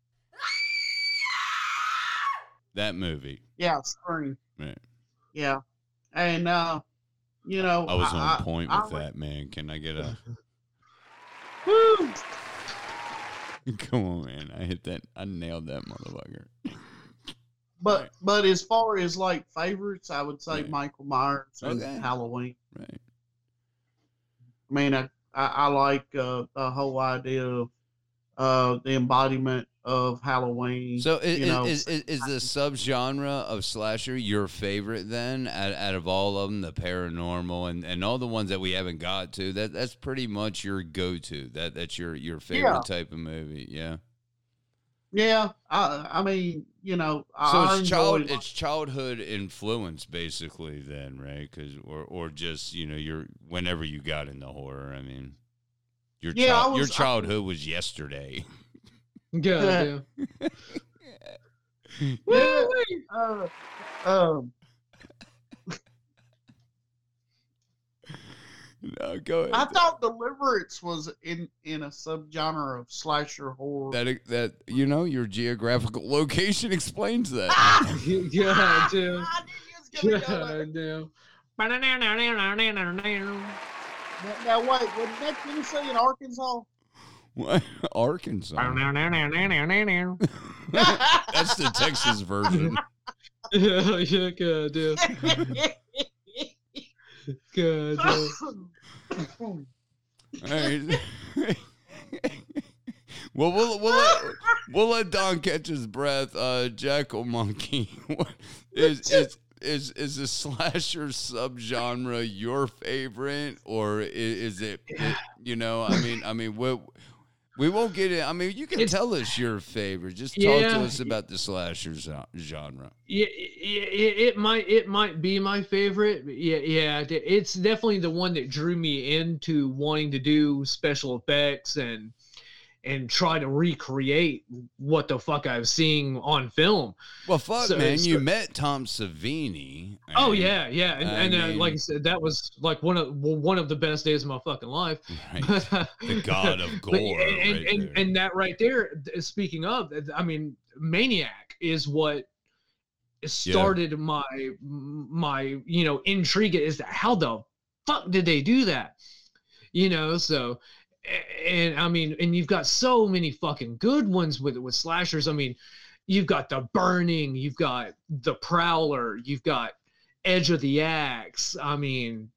that movie, yeah, Scream. right? Yeah, and uh, you know, I was on I- point I- with that, man. Can I get a? Woo! Come on, man! I hit that. I nailed that motherfucker. But but as far as like favorites, I would say Right. Michael Myers and Okay. Halloween. Right. I mean, I I, I like uh, the whole idea of uh, the embodiment of Halloween. So is, you know, is, is, is the subgenre of slasher your favorite then, out, out of all of them, the paranormal and, and all the ones that we haven't got to? That that's pretty much your go-to. That that's your your favorite Yeah. type of movie. Yeah. yeah, I, I mean, you know, So I it's child enjoy- it's childhood influence basically then, right? Cuz or or just, you know, your whenever you got into horror. I mean, your Yeah, child, I was- your childhood was yesterday. Yeah, yeah. Yeah, uh, um, No, go ahead. I thought Deliverance was in in a subgenre of slasher horror. that that you know, your geographical location explains that. Yeah, dude. I knew you was gonna go there. God damn. Now, now wait, wasn't that Tennessee and Arkansas? What? Arkansas. That's the Texas version. Yeah, yeah, God damn. God damn. All right. Well, we'll we'll let, we'll let Don catch his breath. Uh, Jackal Monkey, what- is is is is the slasher subgenre your favorite, or is, is it, it? You know, I mean, I mean, what. We won't get it. I mean, you can It's- tell us your favorite. Just talk Yeah. to us about the slasher zo- genre. Yeah, it, it might it might be my favorite. but Yeah, yeah, it's definitely the one that drew me into wanting to do special effects and and try to recreate what the fuck I was seeing on film. Well, fuck, So- man, you so- met Tom Savini. Oh and- yeah, yeah, and, I and uh, mean- like I said, that was like one of well, one of the best days of my fucking life. Right. The god of But- gore, and, right and, there. and that right there. th- Speaking of, I mean, Maniac is what started my my you know intrigue as to how the fuck did they do that, you know? So, a- and I mean, and you've got so many fucking good ones with with slashers. I mean, you've got The Burning, you've got The Prowler, you've got Edge of the Axe. I mean.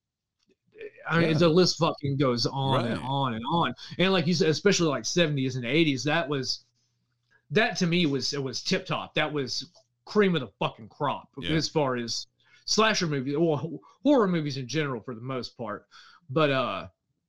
I mean, Yeah. the list fucking goes on and Right. on and on. And like you said, especially like seventies and eighties, that was that to me was it was tip top. That was cream of the fucking crop Yeah. as far as slasher movies or horror movies in general for the most part. But uh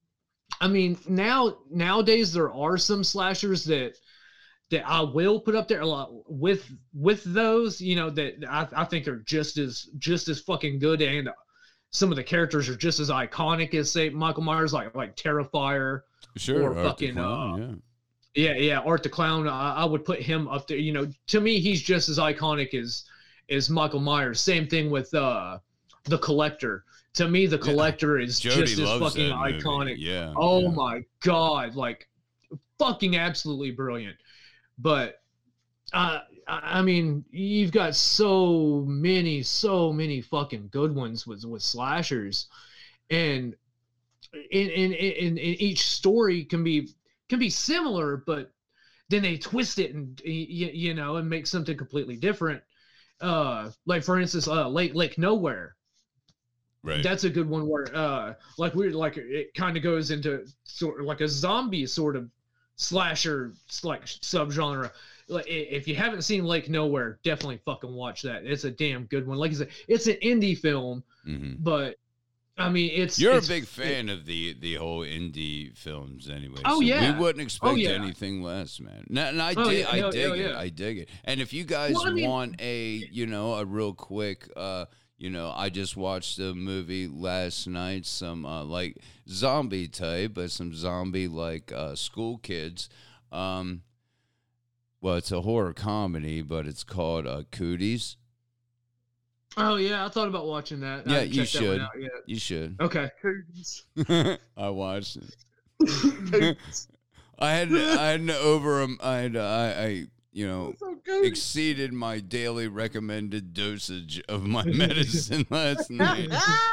I mean, now nowadays there are some slashers that that I will put up there a lot with with those, you know, that I, I think are just as just as fucking good, and some of the characters are just as iconic as say Michael Myers, like like Terrifier. Sure, or Art the fucking, Clown, Yeah, yeah, Art the Clown. I, I would put him up there. You know, to me, he's just as iconic as as Michael Myers. Same thing with uh the Collector. To me, the Collector is Jody just as loves fucking that movie. iconic. Yeah. Oh yeah. my god, like fucking absolutely brilliant. But uh, I I mean, you've got so many, so many fucking good ones with with slashers, and in in in, in each story can be can be similar, but then they twist it and you, you know and make something completely different. Uh, like for instance, uh, Lake Lake Nowhere. Right. That's a good one where, uh, like we like it kind of goes into sort of like a zombie sort of slasher like subgenre. Like i- if you haven't seen Lake Nowhere, definitely fucking watch that. It's a damn good one. Like I said, it's an indie film, Mhm. but I mean, it's You're it's- a big fan of the the whole indie films, anyway. Oh, so yeah. we wouldn't expect Oh, yeah. anything less, man. And, and I Oh, dig, yeah, I hell- dig hell it, yeah. I dig it. And if you guys Well, I mean- want a, you know, a real quick, uh, you know, I just watched a movie last night, some uh, like zombie type, but some zombie like uh, school kids. Um, well, it's a horror comedy, but it's called uh, Cooties. Oh yeah, I thought about watching that. I Yeah, haven't you checked that one should. out yet. You should. Okay. I watched it. I had I had to over um, I had I, I you know So good. exceeded my daily recommended dosage of my medicine last night,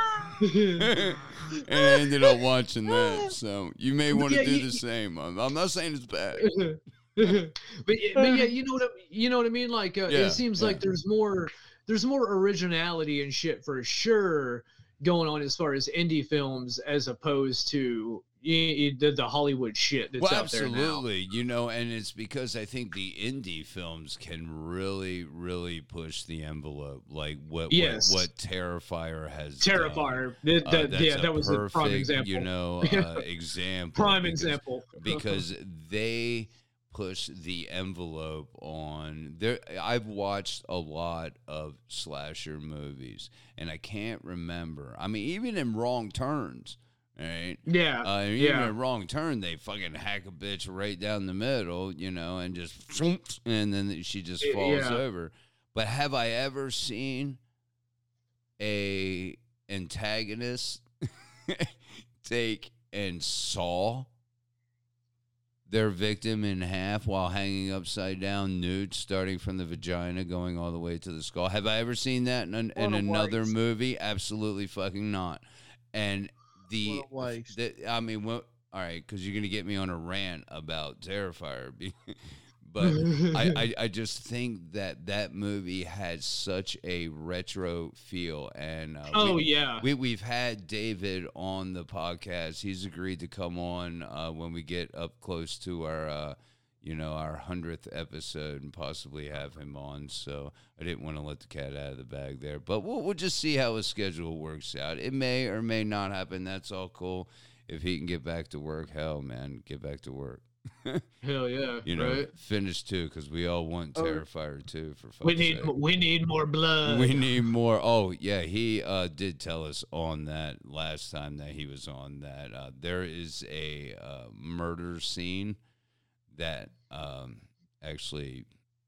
and I ended up watching that. So you may want to Yeah, do you- the same. I'm, I'm not saying it's bad. but, y- but yeah, you know what I, you know what I mean. Like uh, Yeah, it seems yeah. like there's more there's more originality and shit for sure going on as far as indie films as opposed to you, you, the, the Hollywood shit that's well, out there now. absolutely, you know, and it's because I think the indie films can really, really push the envelope, like what Yes. what, what Terrifier has. Terrifier. done. That, Uh, that, that's yeah, a that was the prime perfect, example. you know, uh, example. Prime because- example. because they push the envelope on there. I've watched a lot of slasher movies, and I can't remember. I mean, even in Wrong Turns, right? Yeah. Uh, even yeah. in Wrong Turn, they fucking hack a bitch right down the middle, you know, and just, and then she just Y- falls yeah. over. But have I ever seen a antagonist take and saw their victim in half while hanging upside down, nude, starting from the vagina, going all the way to the skull? Have I ever seen that in, an, in What a another waste. movie? Absolutely fucking not. And the, What a waste. the I mean, what? All right, because you're gonna get me on a rant about Terrifier, but I, I I just think that that movie had such a retro feel, and uh, Oh, we, yeah. we we've had David on the podcast. He's agreed to come on uh, when we get up close to our, uh, you know, our hundredth episode, and possibly have him on. So I didn't want to let the cat out of the bag there, but we'll we'll just see how his schedule works out. It may or may not happen. That's all cool. If he can get back to work, hell, man, get back to work. Hell yeah. You know, right? finish too, because we all want Oh. Terrifier too. For fuck's We need sake. we need more blood. We need more. Oh, yeah, he uh, did tell us on that last time that he was on that uh, there is a uh, murder scene that um, actually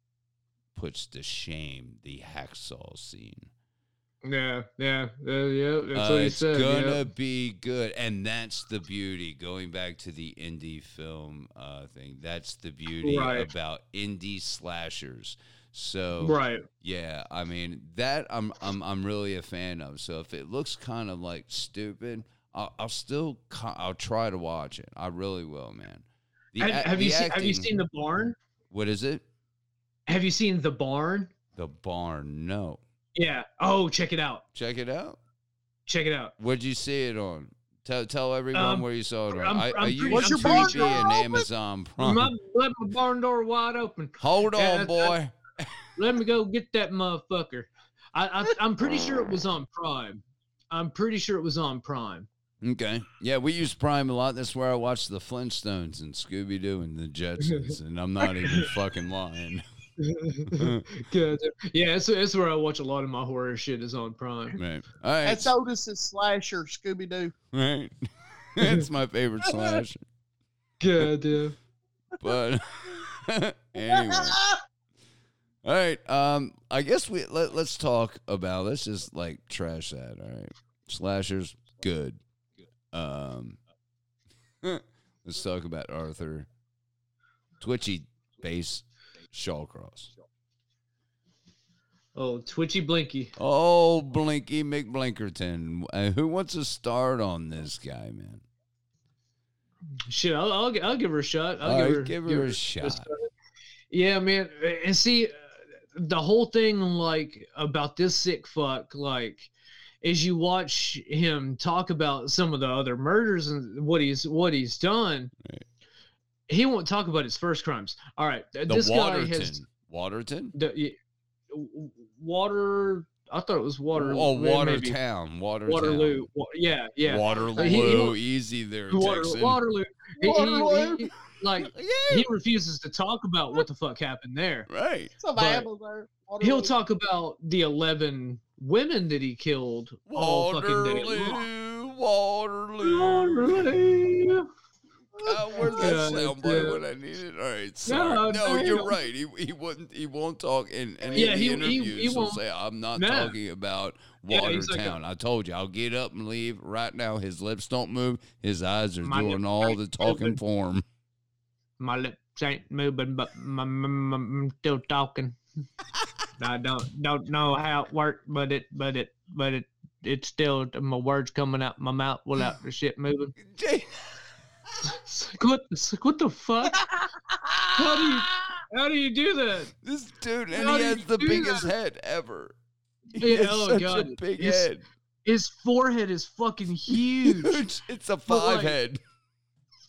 puts to shame the hacksaw scene. Yeah, yeah, uh, yeah. That's Uh, what he it's said. gonna yeah. be good, and that's the beauty. Going back to the indie film uh, thing, that's the beauty Right. about indie slashers. So Right. yeah, I mean that I'm I'm I'm really a fan of. So if it looks kind of like stupid, I'll, I'll still co- I'll try to watch it. I really will, man. The Have, ac- have the you seen Have you acting- seen the barn? What is it? Have you seen the barn? The Barn? No. Yeah. Oh, check it out. Check it out. Check it out. Where'd you see it on? Tell tell everyone Um, where you saw it on. I'm- I, I'm I pretty- use Was your Tubi barn door and open? Amazon Prime. My, let my barn door wide open. Hold on, Yeah, boy. Let me go get that motherfucker. I, I I'm pretty sure it was on Prime. I'm pretty sure it was on Prime. Okay. Yeah, we use Prime a lot. That's where I watch the Flintstones and Scooby Doo and the Jetsons, and I'm not even fucking lying. Good. Yeah, it's, it's where I watch a lot of my horror shit is on Prime. Right. All right. That's Otis's slasher, Scooby Doo. Right. It's my favorite slasher. God damn. But anyway. All right. Um, I guess we let, let's talk about let's just like trash that. All right. Slashers, good. Um let's talk about Arthur. Twitchy base Shawcross. Oh, Twitchy Blinky. Oh, Blinky McBlinkerton. Uh, who wants to start on this guy, man? Shit, I'll, I'll, I'll give her a shot. I'll All give right, her, give her a shot. Yeah, man. And see, uh, the whole thing, like, about this sick fuck, like, as you watch him talk about some of the other murders and what he's what he's done, Right. he won't talk about his first crimes. All right, The this Waterton. guy has Waterton? the y- w- water. I thought it was water. Oh, maybe Watertown. Watertown. Waterloo. Wa- Yeah, yeah. Waterloo. He- he- Easy there, Water, Texan. Waterloo. He- he- Waterloo. he- like Yeah. he refuses to talk about what the fuck happened there. Right. Some But apples there. He'll Waterloo. talk about the eleven women that he killed all fucking day long. Waterloo. Waterloo. Waterloo. Uh, where's that Yeah, sound yeah. boy when I need it? All right, sorry. No, No, no, you're no. right. He he wouldn't he won't talk in any Yeah, of the he- he- interviews. he He, will won't. say, "I'm not Nah. talking about Yeah, he's like Watertown." I told you, I'll get up and leave right now. His lips don't move. His eyes are My doing lips all ain't the talking moving. for him. My lips ain't moving, but my, my, my, I'm still talking. I don't don't know how it worked, but it but it but it it's still my words coming out my mouth without the shit moving. Jay- It's like, what, it's like, what the fuck? How do you how do you do that? This dude, and How he do has you the do biggest that? head ever. He Yeah, has oh, such God. a big It's head. His forehead is fucking huge. Huge. It's a But, five like, head.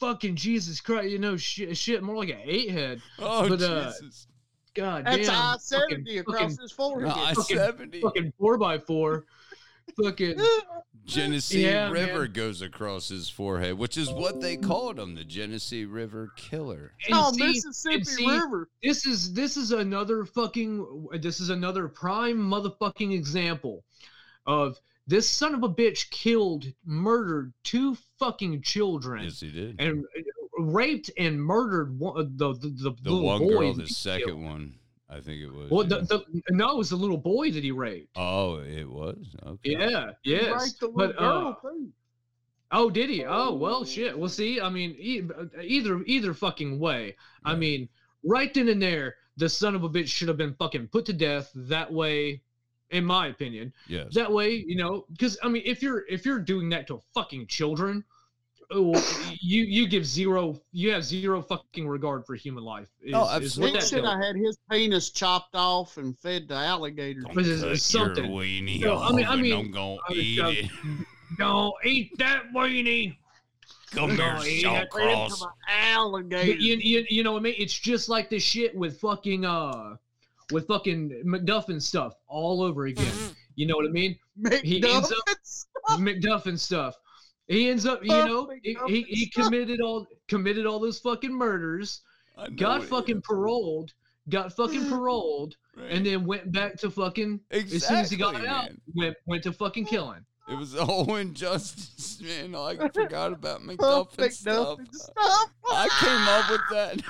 fucking Jesus Christ, you know, shit, shit more like an eight head. Oh, but, uh, Jesus. God That's damn. I seventy across fucking, his forehead. I fucking, seventy. fucking four by four. Fucking Genesee Yeah, River man. goes across his forehead, which is what they called him, the Genesee River Killer. and Oh, see- Mississippi and see, River. This is this is another fucking this is another prime motherfucking example of this son of a bitch killed, murdered two fucking children, Yes, he did. and uh, raped and murdered one, the the, the, The little one boy girl, that the he second killed. one, I think it was. Well, yeah. the, the, no, it was the little boy that he raped. Oh, it was? Okay. Yeah, He yes, raped the little but girl uh, too. oh, did he? Oh, well, shit. Well, see, I mean, e- either either fucking way. I Yeah. mean, right then and there, the son of a bitch should have been fucking put to death. That way, in my opinion, Yes. that way, you know, because I mean, if you're if you're doing that to fucking children, oh, you you give zero, you have zero fucking regard for human life. Is, Oh, is what absolutely. He that should does. have had his penis chopped off and fed to alligators. But it's- Cut it's something. your weenie No, I mean- I off and mean- I'm gonna I mean, eat uh, it. Don't eat that weenie. Come here, no, he Fed Shawcross. to an alligator. You, you, you know what I mean? It's just like this shit with fucking uh with fucking McDuffin stuff all over again. You know what I mean? he ends up- McDuffins. McDuffin stuff. He ends up, you know, he, he, he McDuffin stuff. committed all committed all those fucking murders, I know got it fucking is. paroled, got fucking paroled, Right. and then went back to fucking as soon as he got Exactly, out, man. went went to fucking killing. It was the whole injustice, man. I forgot about Fuck McDuffin stuff. McDuffin stuff. I came up with that.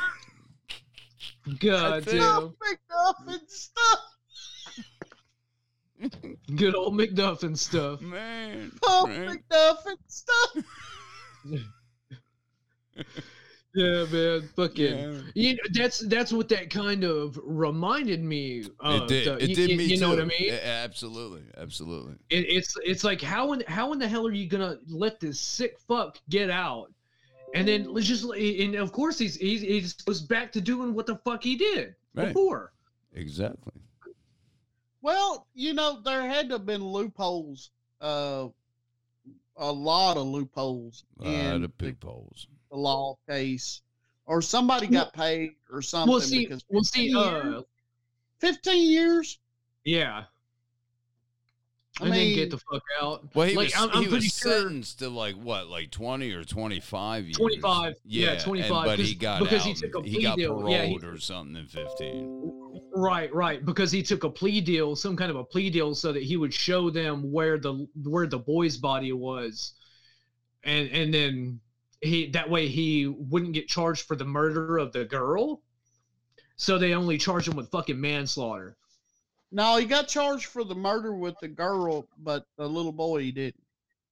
God think- damn. McDuffin stuff. Good old McDuffin stuff. Man. Fuck right? McDuffin stuff. Yeah, man. Fucking Yeah. You know, that's that's what that kind of reminded me of. It did. the- It you, did you- me you too. know what I mean? A- absolutely. Absolutely. It, it's it's like how in how in the hell are you gonna let this sick fuck get out, and then let's just and of course he's he's he just goes back to doing what the fuck he did Right. before. Exactly. Well, you know, there had to have been loopholes, uh, a lot of loopholes A lot in of the, pig poles. the law case, or somebody got paid or something. We'll see. because We'll see. fifteen Uh, years, fifteen years. yeah. I And then mean, get the fuck out. Well, he like was, I'm, I'm he pretty was sure sentenced to like what, like twenty or twenty-five years. twenty-five. Yeah, and- twenty-five, but he 'cause- got because out. he took a he plea got deal. paroled Yeah, he- or something in fifteen. Right, right, because he took a plea deal, some kind of a plea deal, so that he would show them where the where the boy's body was, and and then he that way he wouldn't get charged for the murder of the girl, so they only charged him with fucking manslaughter. no, he got charged for the murder with the girl, but the little boy he didn't.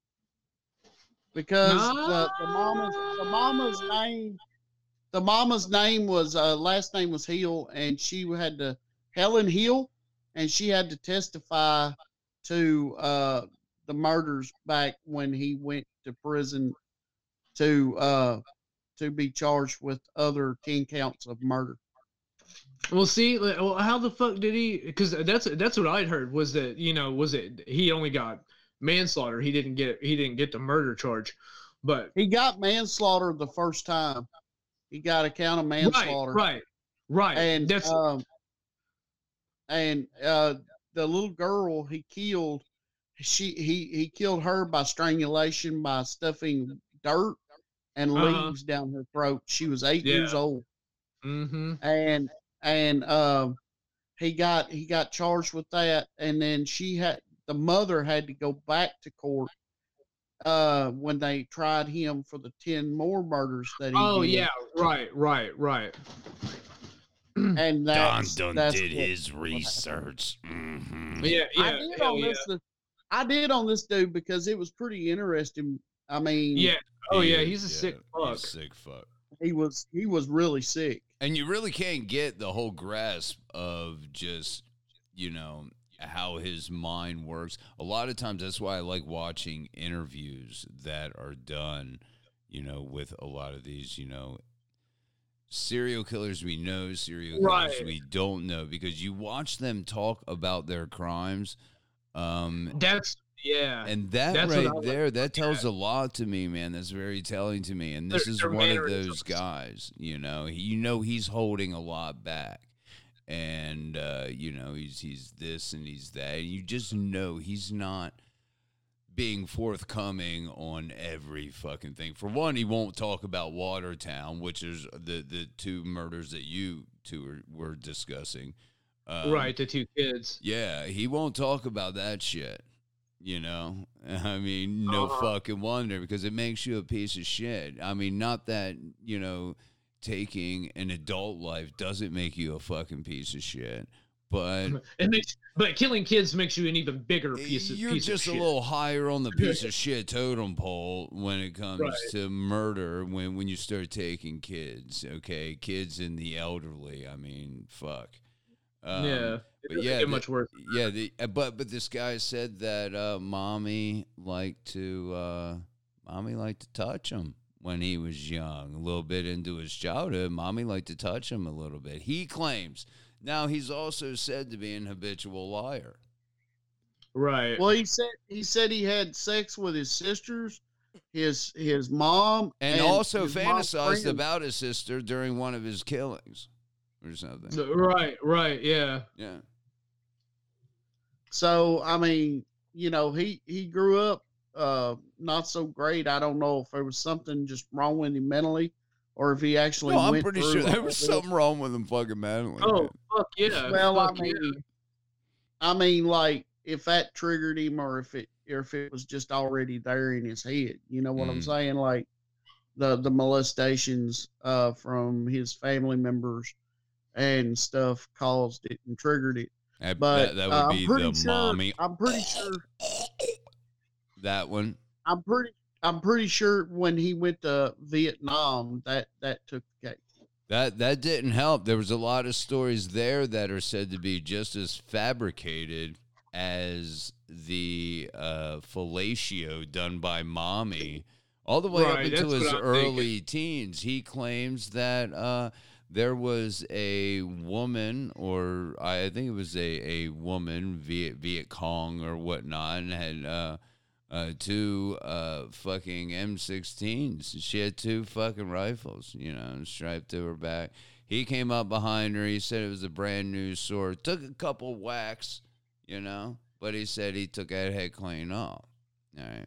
Because the, the mama's the mama's name the mama's name was uh, last name was Hill, and she had to Helen Hill, and she had to testify to uh, the murders back when he went to prison to uh, to be charged with other ten counts of murder. Well, see, like, well, how the fuck did he? Because that's that's what I'd heard was that you know was it he only got manslaughter. He didn't get he didn't get the murder charge, but He got manslaughter the first time. He got a count of manslaughter. right, right, right. And that's um, and uh, the little girl he killed, she he he killed her by strangulation by stuffing dirt and Uh-huh. leaves down her throat. She was eight years Yeah. old, mm-hmm. and and um, he got he got charged with that, and then she had the mother had to go back to court uh when they tried him for the ten more murders that he Oh did. yeah, right, right, right. And Don that's, done that's did what- his research. hmm Yeah, yeah, I did hell on yeah. this. I did on this dude because it was pretty interesting. I mean, Yeah. Oh He yeah, is, he's a sick He's fuck. a sick fuck. he was he was really sick. And you really can't get the whole grasp of just, you know, how his mind works. A lot of times that's why I like watching interviews that are done, you know, with a lot of these, you know, serial killers we know, serial killers Right. we don't know, because you watch them talk about their crimes. Um, That's Yeah. And that That's right what I there, like that looking tells at. a lot to me, man. That's very telling to me. And this Their- is their one of mannerisms. those guys, you know. He, you know he's holding a lot back. And uh, you know, he's he's this and he's that. And you just know he's not being forthcoming on every fucking thing. For one, he won't talk about Watertown, which is the the two murders that you two were, were discussing. Um, Right, the two kids. Yeah, he won't talk about that shit. You know, I mean, no Uh-huh. fucking wonder, because it makes you a piece of shit. I mean, not that, you know, taking an adult life doesn't make you a fucking piece of shit, but It makes, but killing kids makes you an even bigger piece of you're piece just of a shit. little higher on the piece of shit totem pole when it comes Right. to murder. When when you start taking kids, okay, kids and the elderly. I mean, fuck. Um, yeah, it but doesn't yeah, get the- much worse. Yeah, the, uh, but but this guy said that uh, mommy liked to uh, mommy liked to touch him when he was young. A little bit into his childhood, mommy liked to touch him a little bit. He claims. Now he's also said to be an habitual liar. Right. Well, he said he said he had sex with his sisters, his his mom, And, also his mom's fantasized friend. about his sister during one of his killings or something. Right, right, yeah. Yeah. So I mean, you know, he he grew up uh not so great. I don't know if there was something just wrong with him mentally, or if he actually. No, I'm went pretty through sure there all was this. something wrong with him fucking mentally. Oh, man. fuck yeah. Well, I fuck mean, yeah. I mean, like if that triggered him, or if it, or if it was just already there in his head. You know what I'm Mm. saying? Like the the molestations uh from his family members and stuff caused it and triggered it. That, But that, that would uh, be I'm pretty the sure, mommy. I'm pretty sure. That one. I'm pretty. I'm pretty sure when he went to Vietnam, that that took the cake. That that didn't help. There was a lot of stories there that are said to be just as fabricated as the uh, fellatio done by mommy, all the way up Right, until that's his what I'm early teens. He claims that uh, there was a woman, or I think it was a, a woman, Viet, Viet Cong or whatnot, and had uh, uh, two uh, fucking M sixteens. She had two fucking rifles, you know, strapped to her back. He came up behind her. He said it was a brand new sword. Took a couple whacks, you know, but he said he took that head clean off. All right.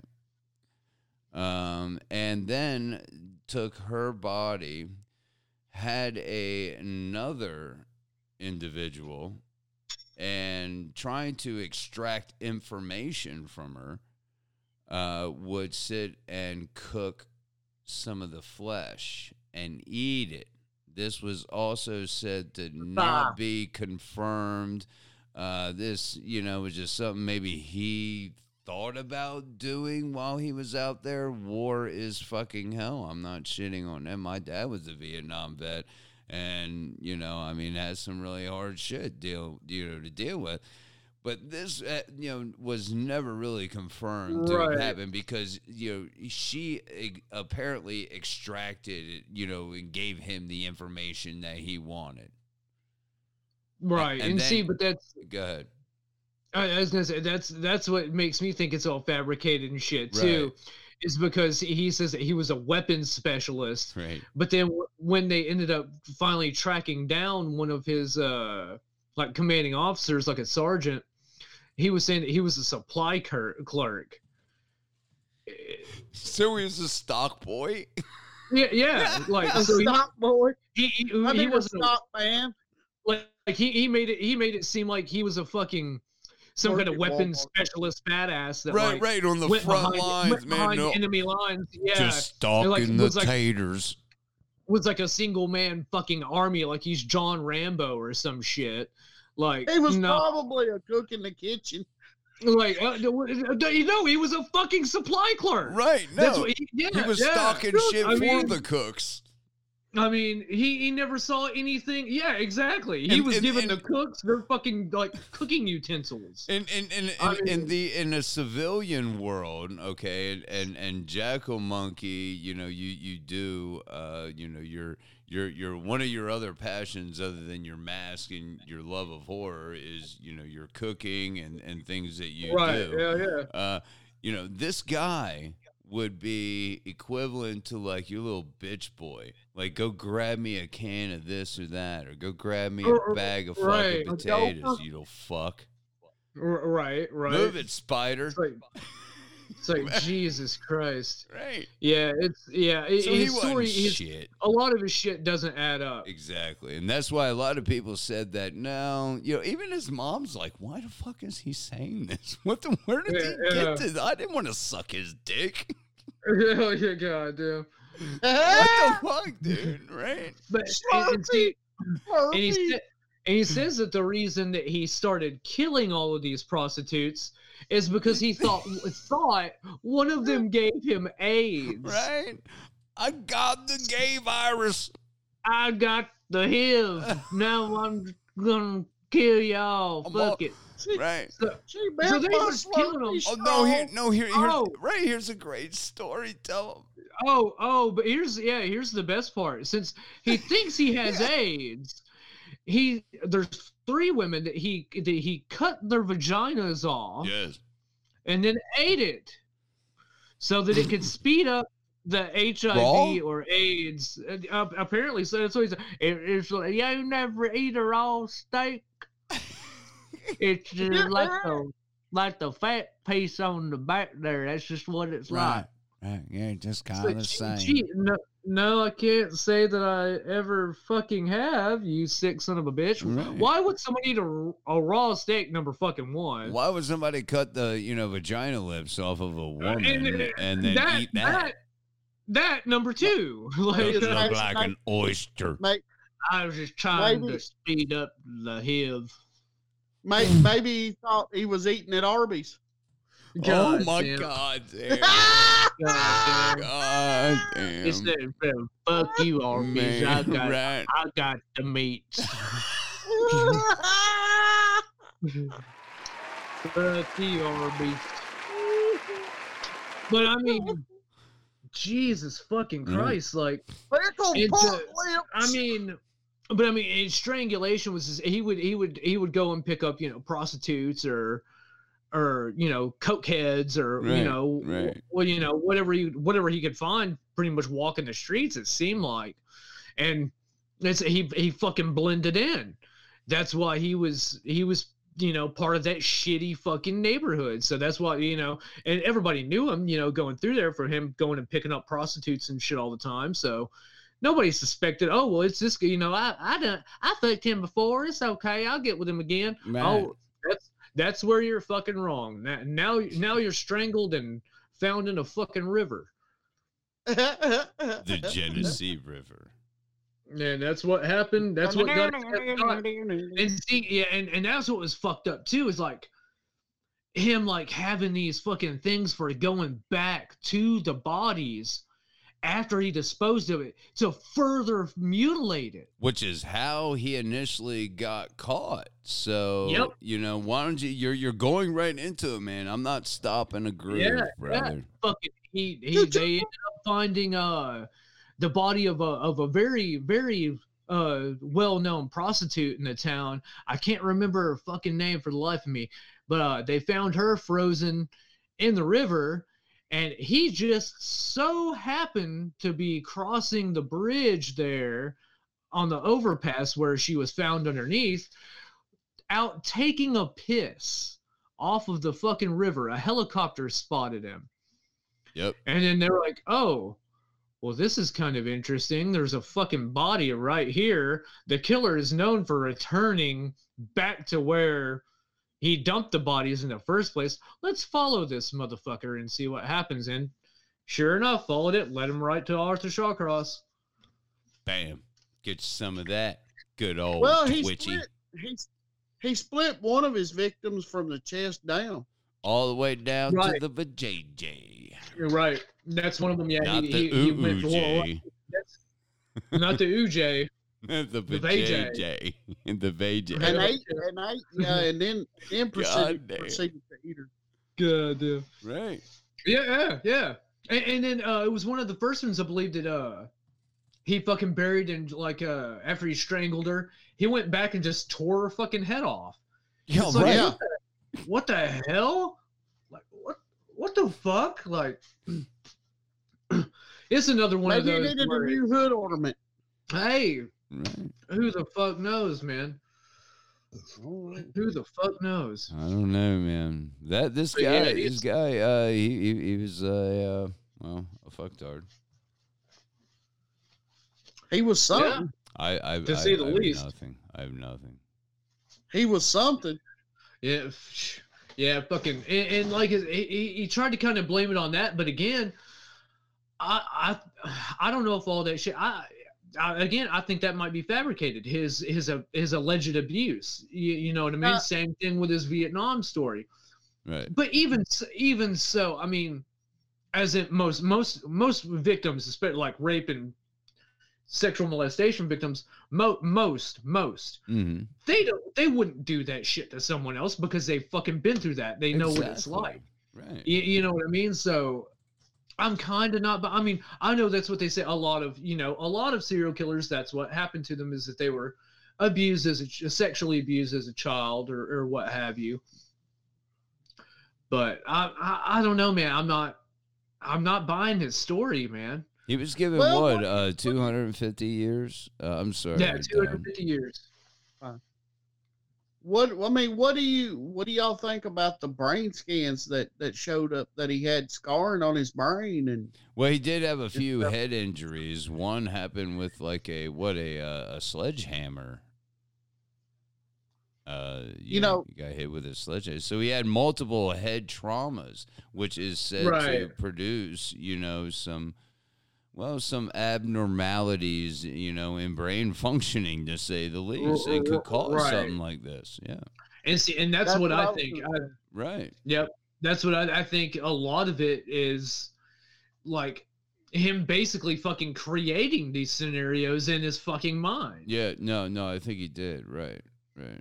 Um, and then took her body, had a, another individual, and trying to extract information from her, uh, would sit and cook some of the flesh and eat it. This was also said to not be confirmed. Uh, this, you know, was just something maybe he thought about doing while he was out there. War is fucking hell. I'm not shitting on them. My dad was a Vietnam vet, and you know, I mean, has some really hard shit deal, you know, to deal with. But this, uh, you know, was never really confirmed to Right. happen because, you know, she e- apparently extracted, you know, and gave him the information that he wanted. Right. and And, then- see, but that's Go ahead. I I was gonna say that's that's what makes me think it's all fabricated and shit too, Right. is because he says that he was a weapons specialist, Right. but then w- when they ended up finally tracking down one of his uh like commanding officers, like a sergeant, he was saying that he was a supply cur- clerk. So he was a stock boy? Yeah, yeah, like A so he stock boy. he, he, I he mean, a wasn't a- stock man. like, like he, he made it he made it seem like he was a fucking some kind of Worked at weapons Walmart. specialist badass that Right, like, right, on the went front behind, lines, went man. behind No, enemy lines. Yeah, just And, like, stalking the was like- taters. was like a single man fucking army, like he's John Rambo or some shit. Like He was no, probably a cook in the kitchen. like uh, you know, he was a fucking supply clerk. Right, no. That's what he, yeah, he was yeah. stocking Dude, shit I for mean, the cooks. I mean, he, he never saw anything. Yeah, exactly. He And- was and- giving and- the cooks their fucking like cooking utensils. In in in, I in, in mean- the in a civilian world, okay, and and, and Jackal Monkey, you know, you you do, uh, you know, your your your one of your other passions other than your mask and your love of horror is, you know, your cooking and and things that you Right? do. Yeah, yeah. Uh, you know, this guy would be equivalent to like your little bitch boy. Like, go grab me a can of this or that, or go grab me Or- a bag of right. fucking potatoes, you little fuck. R- right, right. Move it, spider. It's like, it's like Jesus Christ. Right. Yeah, it's yeah. It, So he his wasn't story, his, shit. a lot of his shit doesn't add up. Exactly. And that's why a lot of people said that, no, you know, even his mom's like, why the fuck is he saying this? What the, where did Yeah, he yeah. get to that? I didn't want to suck his dick. Oh yeah, god damn. What the fuck, dude? Right? But and, and see, and he Slurpee. said, and he says that the reason that he started killing all of these prostitutes is because he thought thought one of them gave him AIDS. Right? I got the gay virus. I got the H I V. Now I'm gonna kill y'all. I'm Fuck all- it. She, Right. So, she So built they my was killing Slurpee them. Oh, no, here, straw. no, here, here, Oh. right here's a great story. Tell him. oh, oh, but here's yeah, here's the best part. Since he thinks he has AIDS, he there's three women that he that he cut their vaginas off Yes. and then ate it so that it could speed up the H I V Raw? or AIDS. Uh, apparently, so that's what he said. It, it's like you never eat a raw steak. It's just like the like the fat piece on the back there. That's just what it's like. Right. Yeah, just It's kind like, of the gee- same. gee, no, no, I can't say that I ever fucking have. You sick son of a bitch. Right. Why would somebody eat a, a raw steak? Number fucking one. Why would somebody cut the, you know, vagina lips off of a woman and, And, then that, eat that? that that number two. Like, Doesn't uh, look like an oyster. Make, I was just trying Maybe- to speed up the H I V. may, maybe he thought he was eating at Arby's. Oh God my damn. god, damn. God damn. God He damn. said, "Well, fuck you, Arby's. I Man, got, right. I got the meats. Fuck you, Arby's." But I mean, Jesus fucking Right. Christ! Like, Pickle It's pork a- lips. I mean, but I mean, and strangulation was just, he would he would he would go and pick up you know prostitutes or or you know cokeheads or Right, you know right. well you know whatever he whatever he could find pretty much walking the streets it seemed like, and it's he he fucking blended in. That's why he was he was you know part of that shitty fucking neighborhood. So that's why you know and everybody knew him you know going through there for him going and picking up prostitutes and shit all the time. So nobody suspected. Oh well, it's this guy. You know, I I done I fucked him before. It's okay. I'll get with him again. Right. Oh, that's that's where you're fucking wrong. Now now now you're strangled and found in a fucking river. The Genesee River. And that's what happened. That's what got got- and see, yeah, and, and that's what was fucked up too, is like him like having these fucking things for going back to the bodies after he disposed of it to further mutilate it. Which is how he initially got caught. So Yep. you know, why don't you you're you're going right into it, man. I'm not stopping a groove, Yeah, brother. Fucking he he they ended up finding uh the body of a of a very very uh well-known prostitute in the town. I can't remember her fucking name for the life of me, but uh they found her frozen in the river, and he just so happened to be crossing the bridge there on the overpass where she was found underneath, out taking a piss off of the fucking river. A helicopter spotted him. Yep. And then they're like, oh, well, this is kind of interesting. There's a fucking body right here. The killer is known for returning back to where he dumped the bodies in the first place. Let's follow this motherfucker and see what happens. And sure enough, followed it, led him right to Arthur Shawcross. Bam. Get you some of that. Good old Well, he twitchy. split, he, he split one of his victims from the chest down. All the way down Right. to the vajayjay. You're right. That's one of them. Yeah, Not he, the he, he ooh went for jay. that's, not the U J. the The vajay. The vajay. And ate, and ate, yeah, and then then proceeded, damn. proceeded to eat her. God damn. Right. Yeah, yeah, yeah. And, and then uh, it was one of the first ones I believe that uh, he fucking buried and like uh, after he strangled her, he went back and just tore her fucking head off. Yeah, It's like, right. Yeah. What the hell? Like what? What the fuck? Like, it's another one Maybe of he those. needed a where- new hood ornament. Hey, Right. who the fuck knows, man? Who the fuck knows? I don't know, man. That this But guy, yeah, this it's- guy, uh, he, he he was uh, uh well, a fucktard. He was something. I I To I, say the I have least. nothing. I have nothing. He was something. Yeah, f- yeah, fucking, and, and like his- he, he he tried to kind of blame it on that, but again, I I I don't know if all that shit. I, I again, I think that might be fabricated. His his uh, his alleged abuse. You, you know what I mean? Uh, Same thing with his Vietnam story. Right. But even s- even so, I mean, as in most most most victims, especially like rape and sexual molestation victims, mo- most most Mm-hmm. they don't they wouldn't do that shit to someone else because they've fucking been through that. They know what it's like. Right. You, you know what I mean? So I'm kind of not, but I mean, I know that's what they say. A lot of, you know, a lot of serial killers, that's what happened to them is that they were abused as a, ch- sexually abused as a child or, or what have you. But I, I, I don't know, man. I'm not, I'm not buying his story, man. He was given Well, what, what- uh, two hundred fifty years? Uh, I'm sorry. Yeah, Tom. two hundred fifty years. What I mean, what do you what do y'all think about the brain scans that that showed up that he had scarring on his brain and Well, he did have a few stuff. head injuries. One happened with like a what a uh, a sledgehammer. Uh, you, You know- he got hit with a sledgehammer, so he had multiple head traumas, which is said to Right. produce, you know, some, well, some abnormalities, you know, in brain functioning, to say the least, and could cause Right. something like this. Yeah, And see, and that's, That's what, what I I was think. gonna I, say. right. Yep. That's what I, I think a lot of it is like him basically fucking creating these scenarios in his fucking mind. Yeah, no, no, I think he did. Right, right.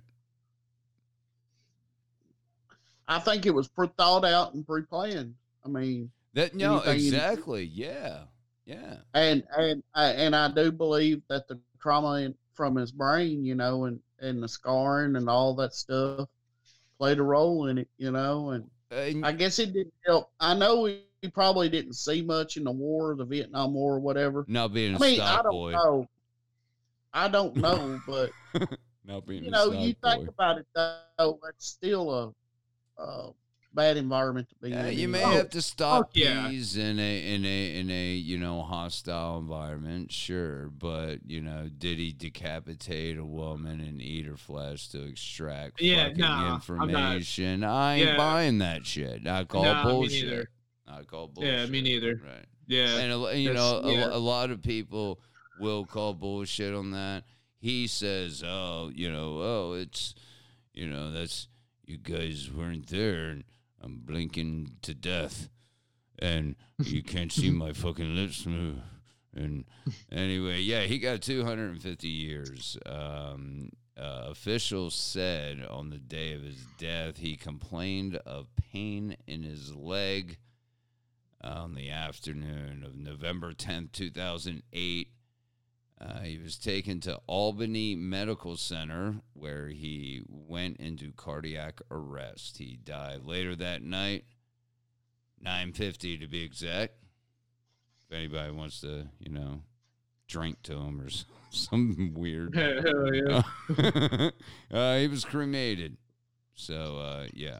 I think it was pre thought out and pre planned. I mean, That no, Anything you- exactly. Yeah, yeah. and and I and I do believe that the trauma in, from his brain, you know, and and the scarring and all that stuff played a role in it, you know, and And- I guess it didn't help. I know he, he probably didn't see much in the war, the Vietnam War, or whatever. not being a I mean, I stock don't boy. know. I don't know, but Not being you a know, stock you think boy. about it though, that's still a, a bad environment to be Yeah, in. you may know. have to stop yeah. these in a in a in a you know hostile environment, sure, but you know, did he decapitate a woman and eat her flesh to extract Yeah, fucking nah, I'm not- information? I ain't Yeah. buying that shit. I call Nah, me bullshit. neither. I call bullshit. Yeah, me neither. Right. Yeah. And a lo- you That's- know, a, yeah. lo- a lot of people will call bullshit on that. He says, "Oh, you know, oh, it's, you know, that's you guys weren't there, and I'm blinking to death, and you can't see my fucking lips move." And anyway, yeah, he got two hundred fifty years. Um, uh, officials said on the day of his death, he complained of pain in his leg on the afternoon of November tenth, two thousand eight. Uh, he was taken to Albany Medical Center, where he went into cardiac arrest. He died later that night, nine fifty to be exact. If anybody wants to, you know, drink to him or s- something weird. Hell yeah. uh, he was cremated. So, uh, yeah.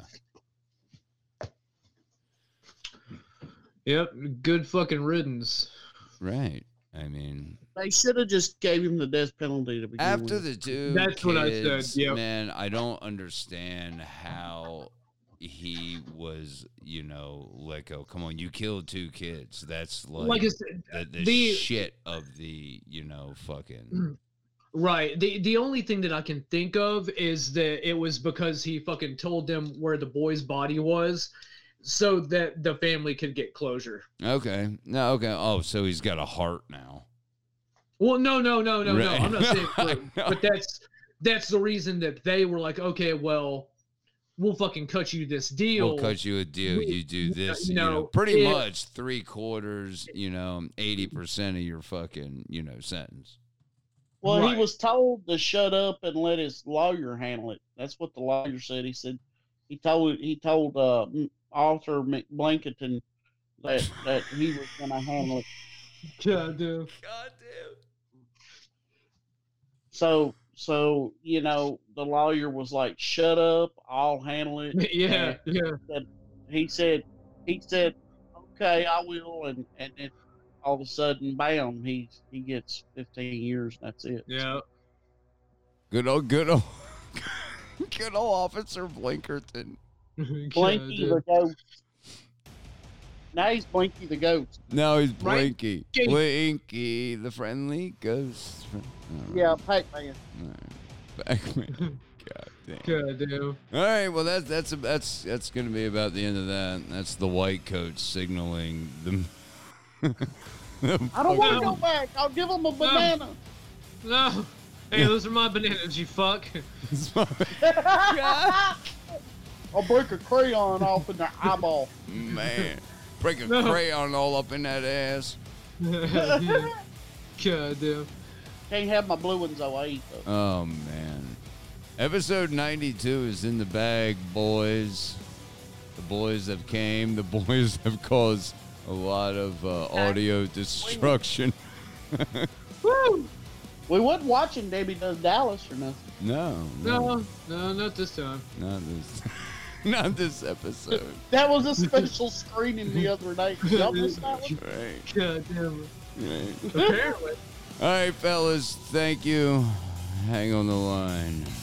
Yep. Good fucking riddance. Right. I mean, They should have just gave him the death penalty to begin after with. the two That's what I said, kids, yep. man, I don't understand how he was, you know, let go. Come on, you killed two kids. That's like, Like I said, the, the, the- shit of the, you know, fucking. Right. The the only thing that I can think of is that it was because he fucking told them where the boy's body was so that the family could get closure. Okay. No, okay. Oh, so he's got a heart now. Well, no, no, no, no, Right. no. I'm not saying, I but, know. but that's that's the reason that they were like, okay, well, we'll fucking cut you this deal. We'll cut you a deal. You do this, you you know, know, pretty if- much three quarters, you know, eighty percent of your fucking, you know, sentence. Well, Right. he was told to shut up and let his lawyer handle it. That's what the lawyer said. He said he told he told uh, Arthur McBlankerton that that he was going to handle it. God damn. God damn. So so you know the lawyer was like, "Shut up, I'll handle it." Yeah, And yeah. he said he said, "Okay, I will," and and then all of a sudden, bam, he he gets fifteen years. And that's it. Yeah. Good old, good old, good old Officer Blinkerton. Blinky the goat. Now he's Blinky the goat. No, he's Right? Blinky. Okay. Blinky, the friendly ghost. All Yeah, Pac-Man. right. Pac-Man. God damn. God damn. All right, well that's that's that's that's gonna be about the end of that. That's the white coat signaling the. the I don't want to No. go back. I'll give him a banana. No. Hey, those are my bananas, you fuck. I'll break a crayon off in their eyeball. Man, break a No. crayon all up in that ass. God damn. Can't have my blue ones though. I eat those. Oh man, episode ninety-two is in the bag, boys. The boys have came. The boys have caused a lot of uh, audio destruction. Woo! We wasn't watching Debbie Does Dallas or nothing. No, no, No, no, not this time. not this, not this episode. That was a special screening the other night. Y'all missed that one? Right, God damn it. right. Apparently. All right, fellas, thank you. Hang on the line.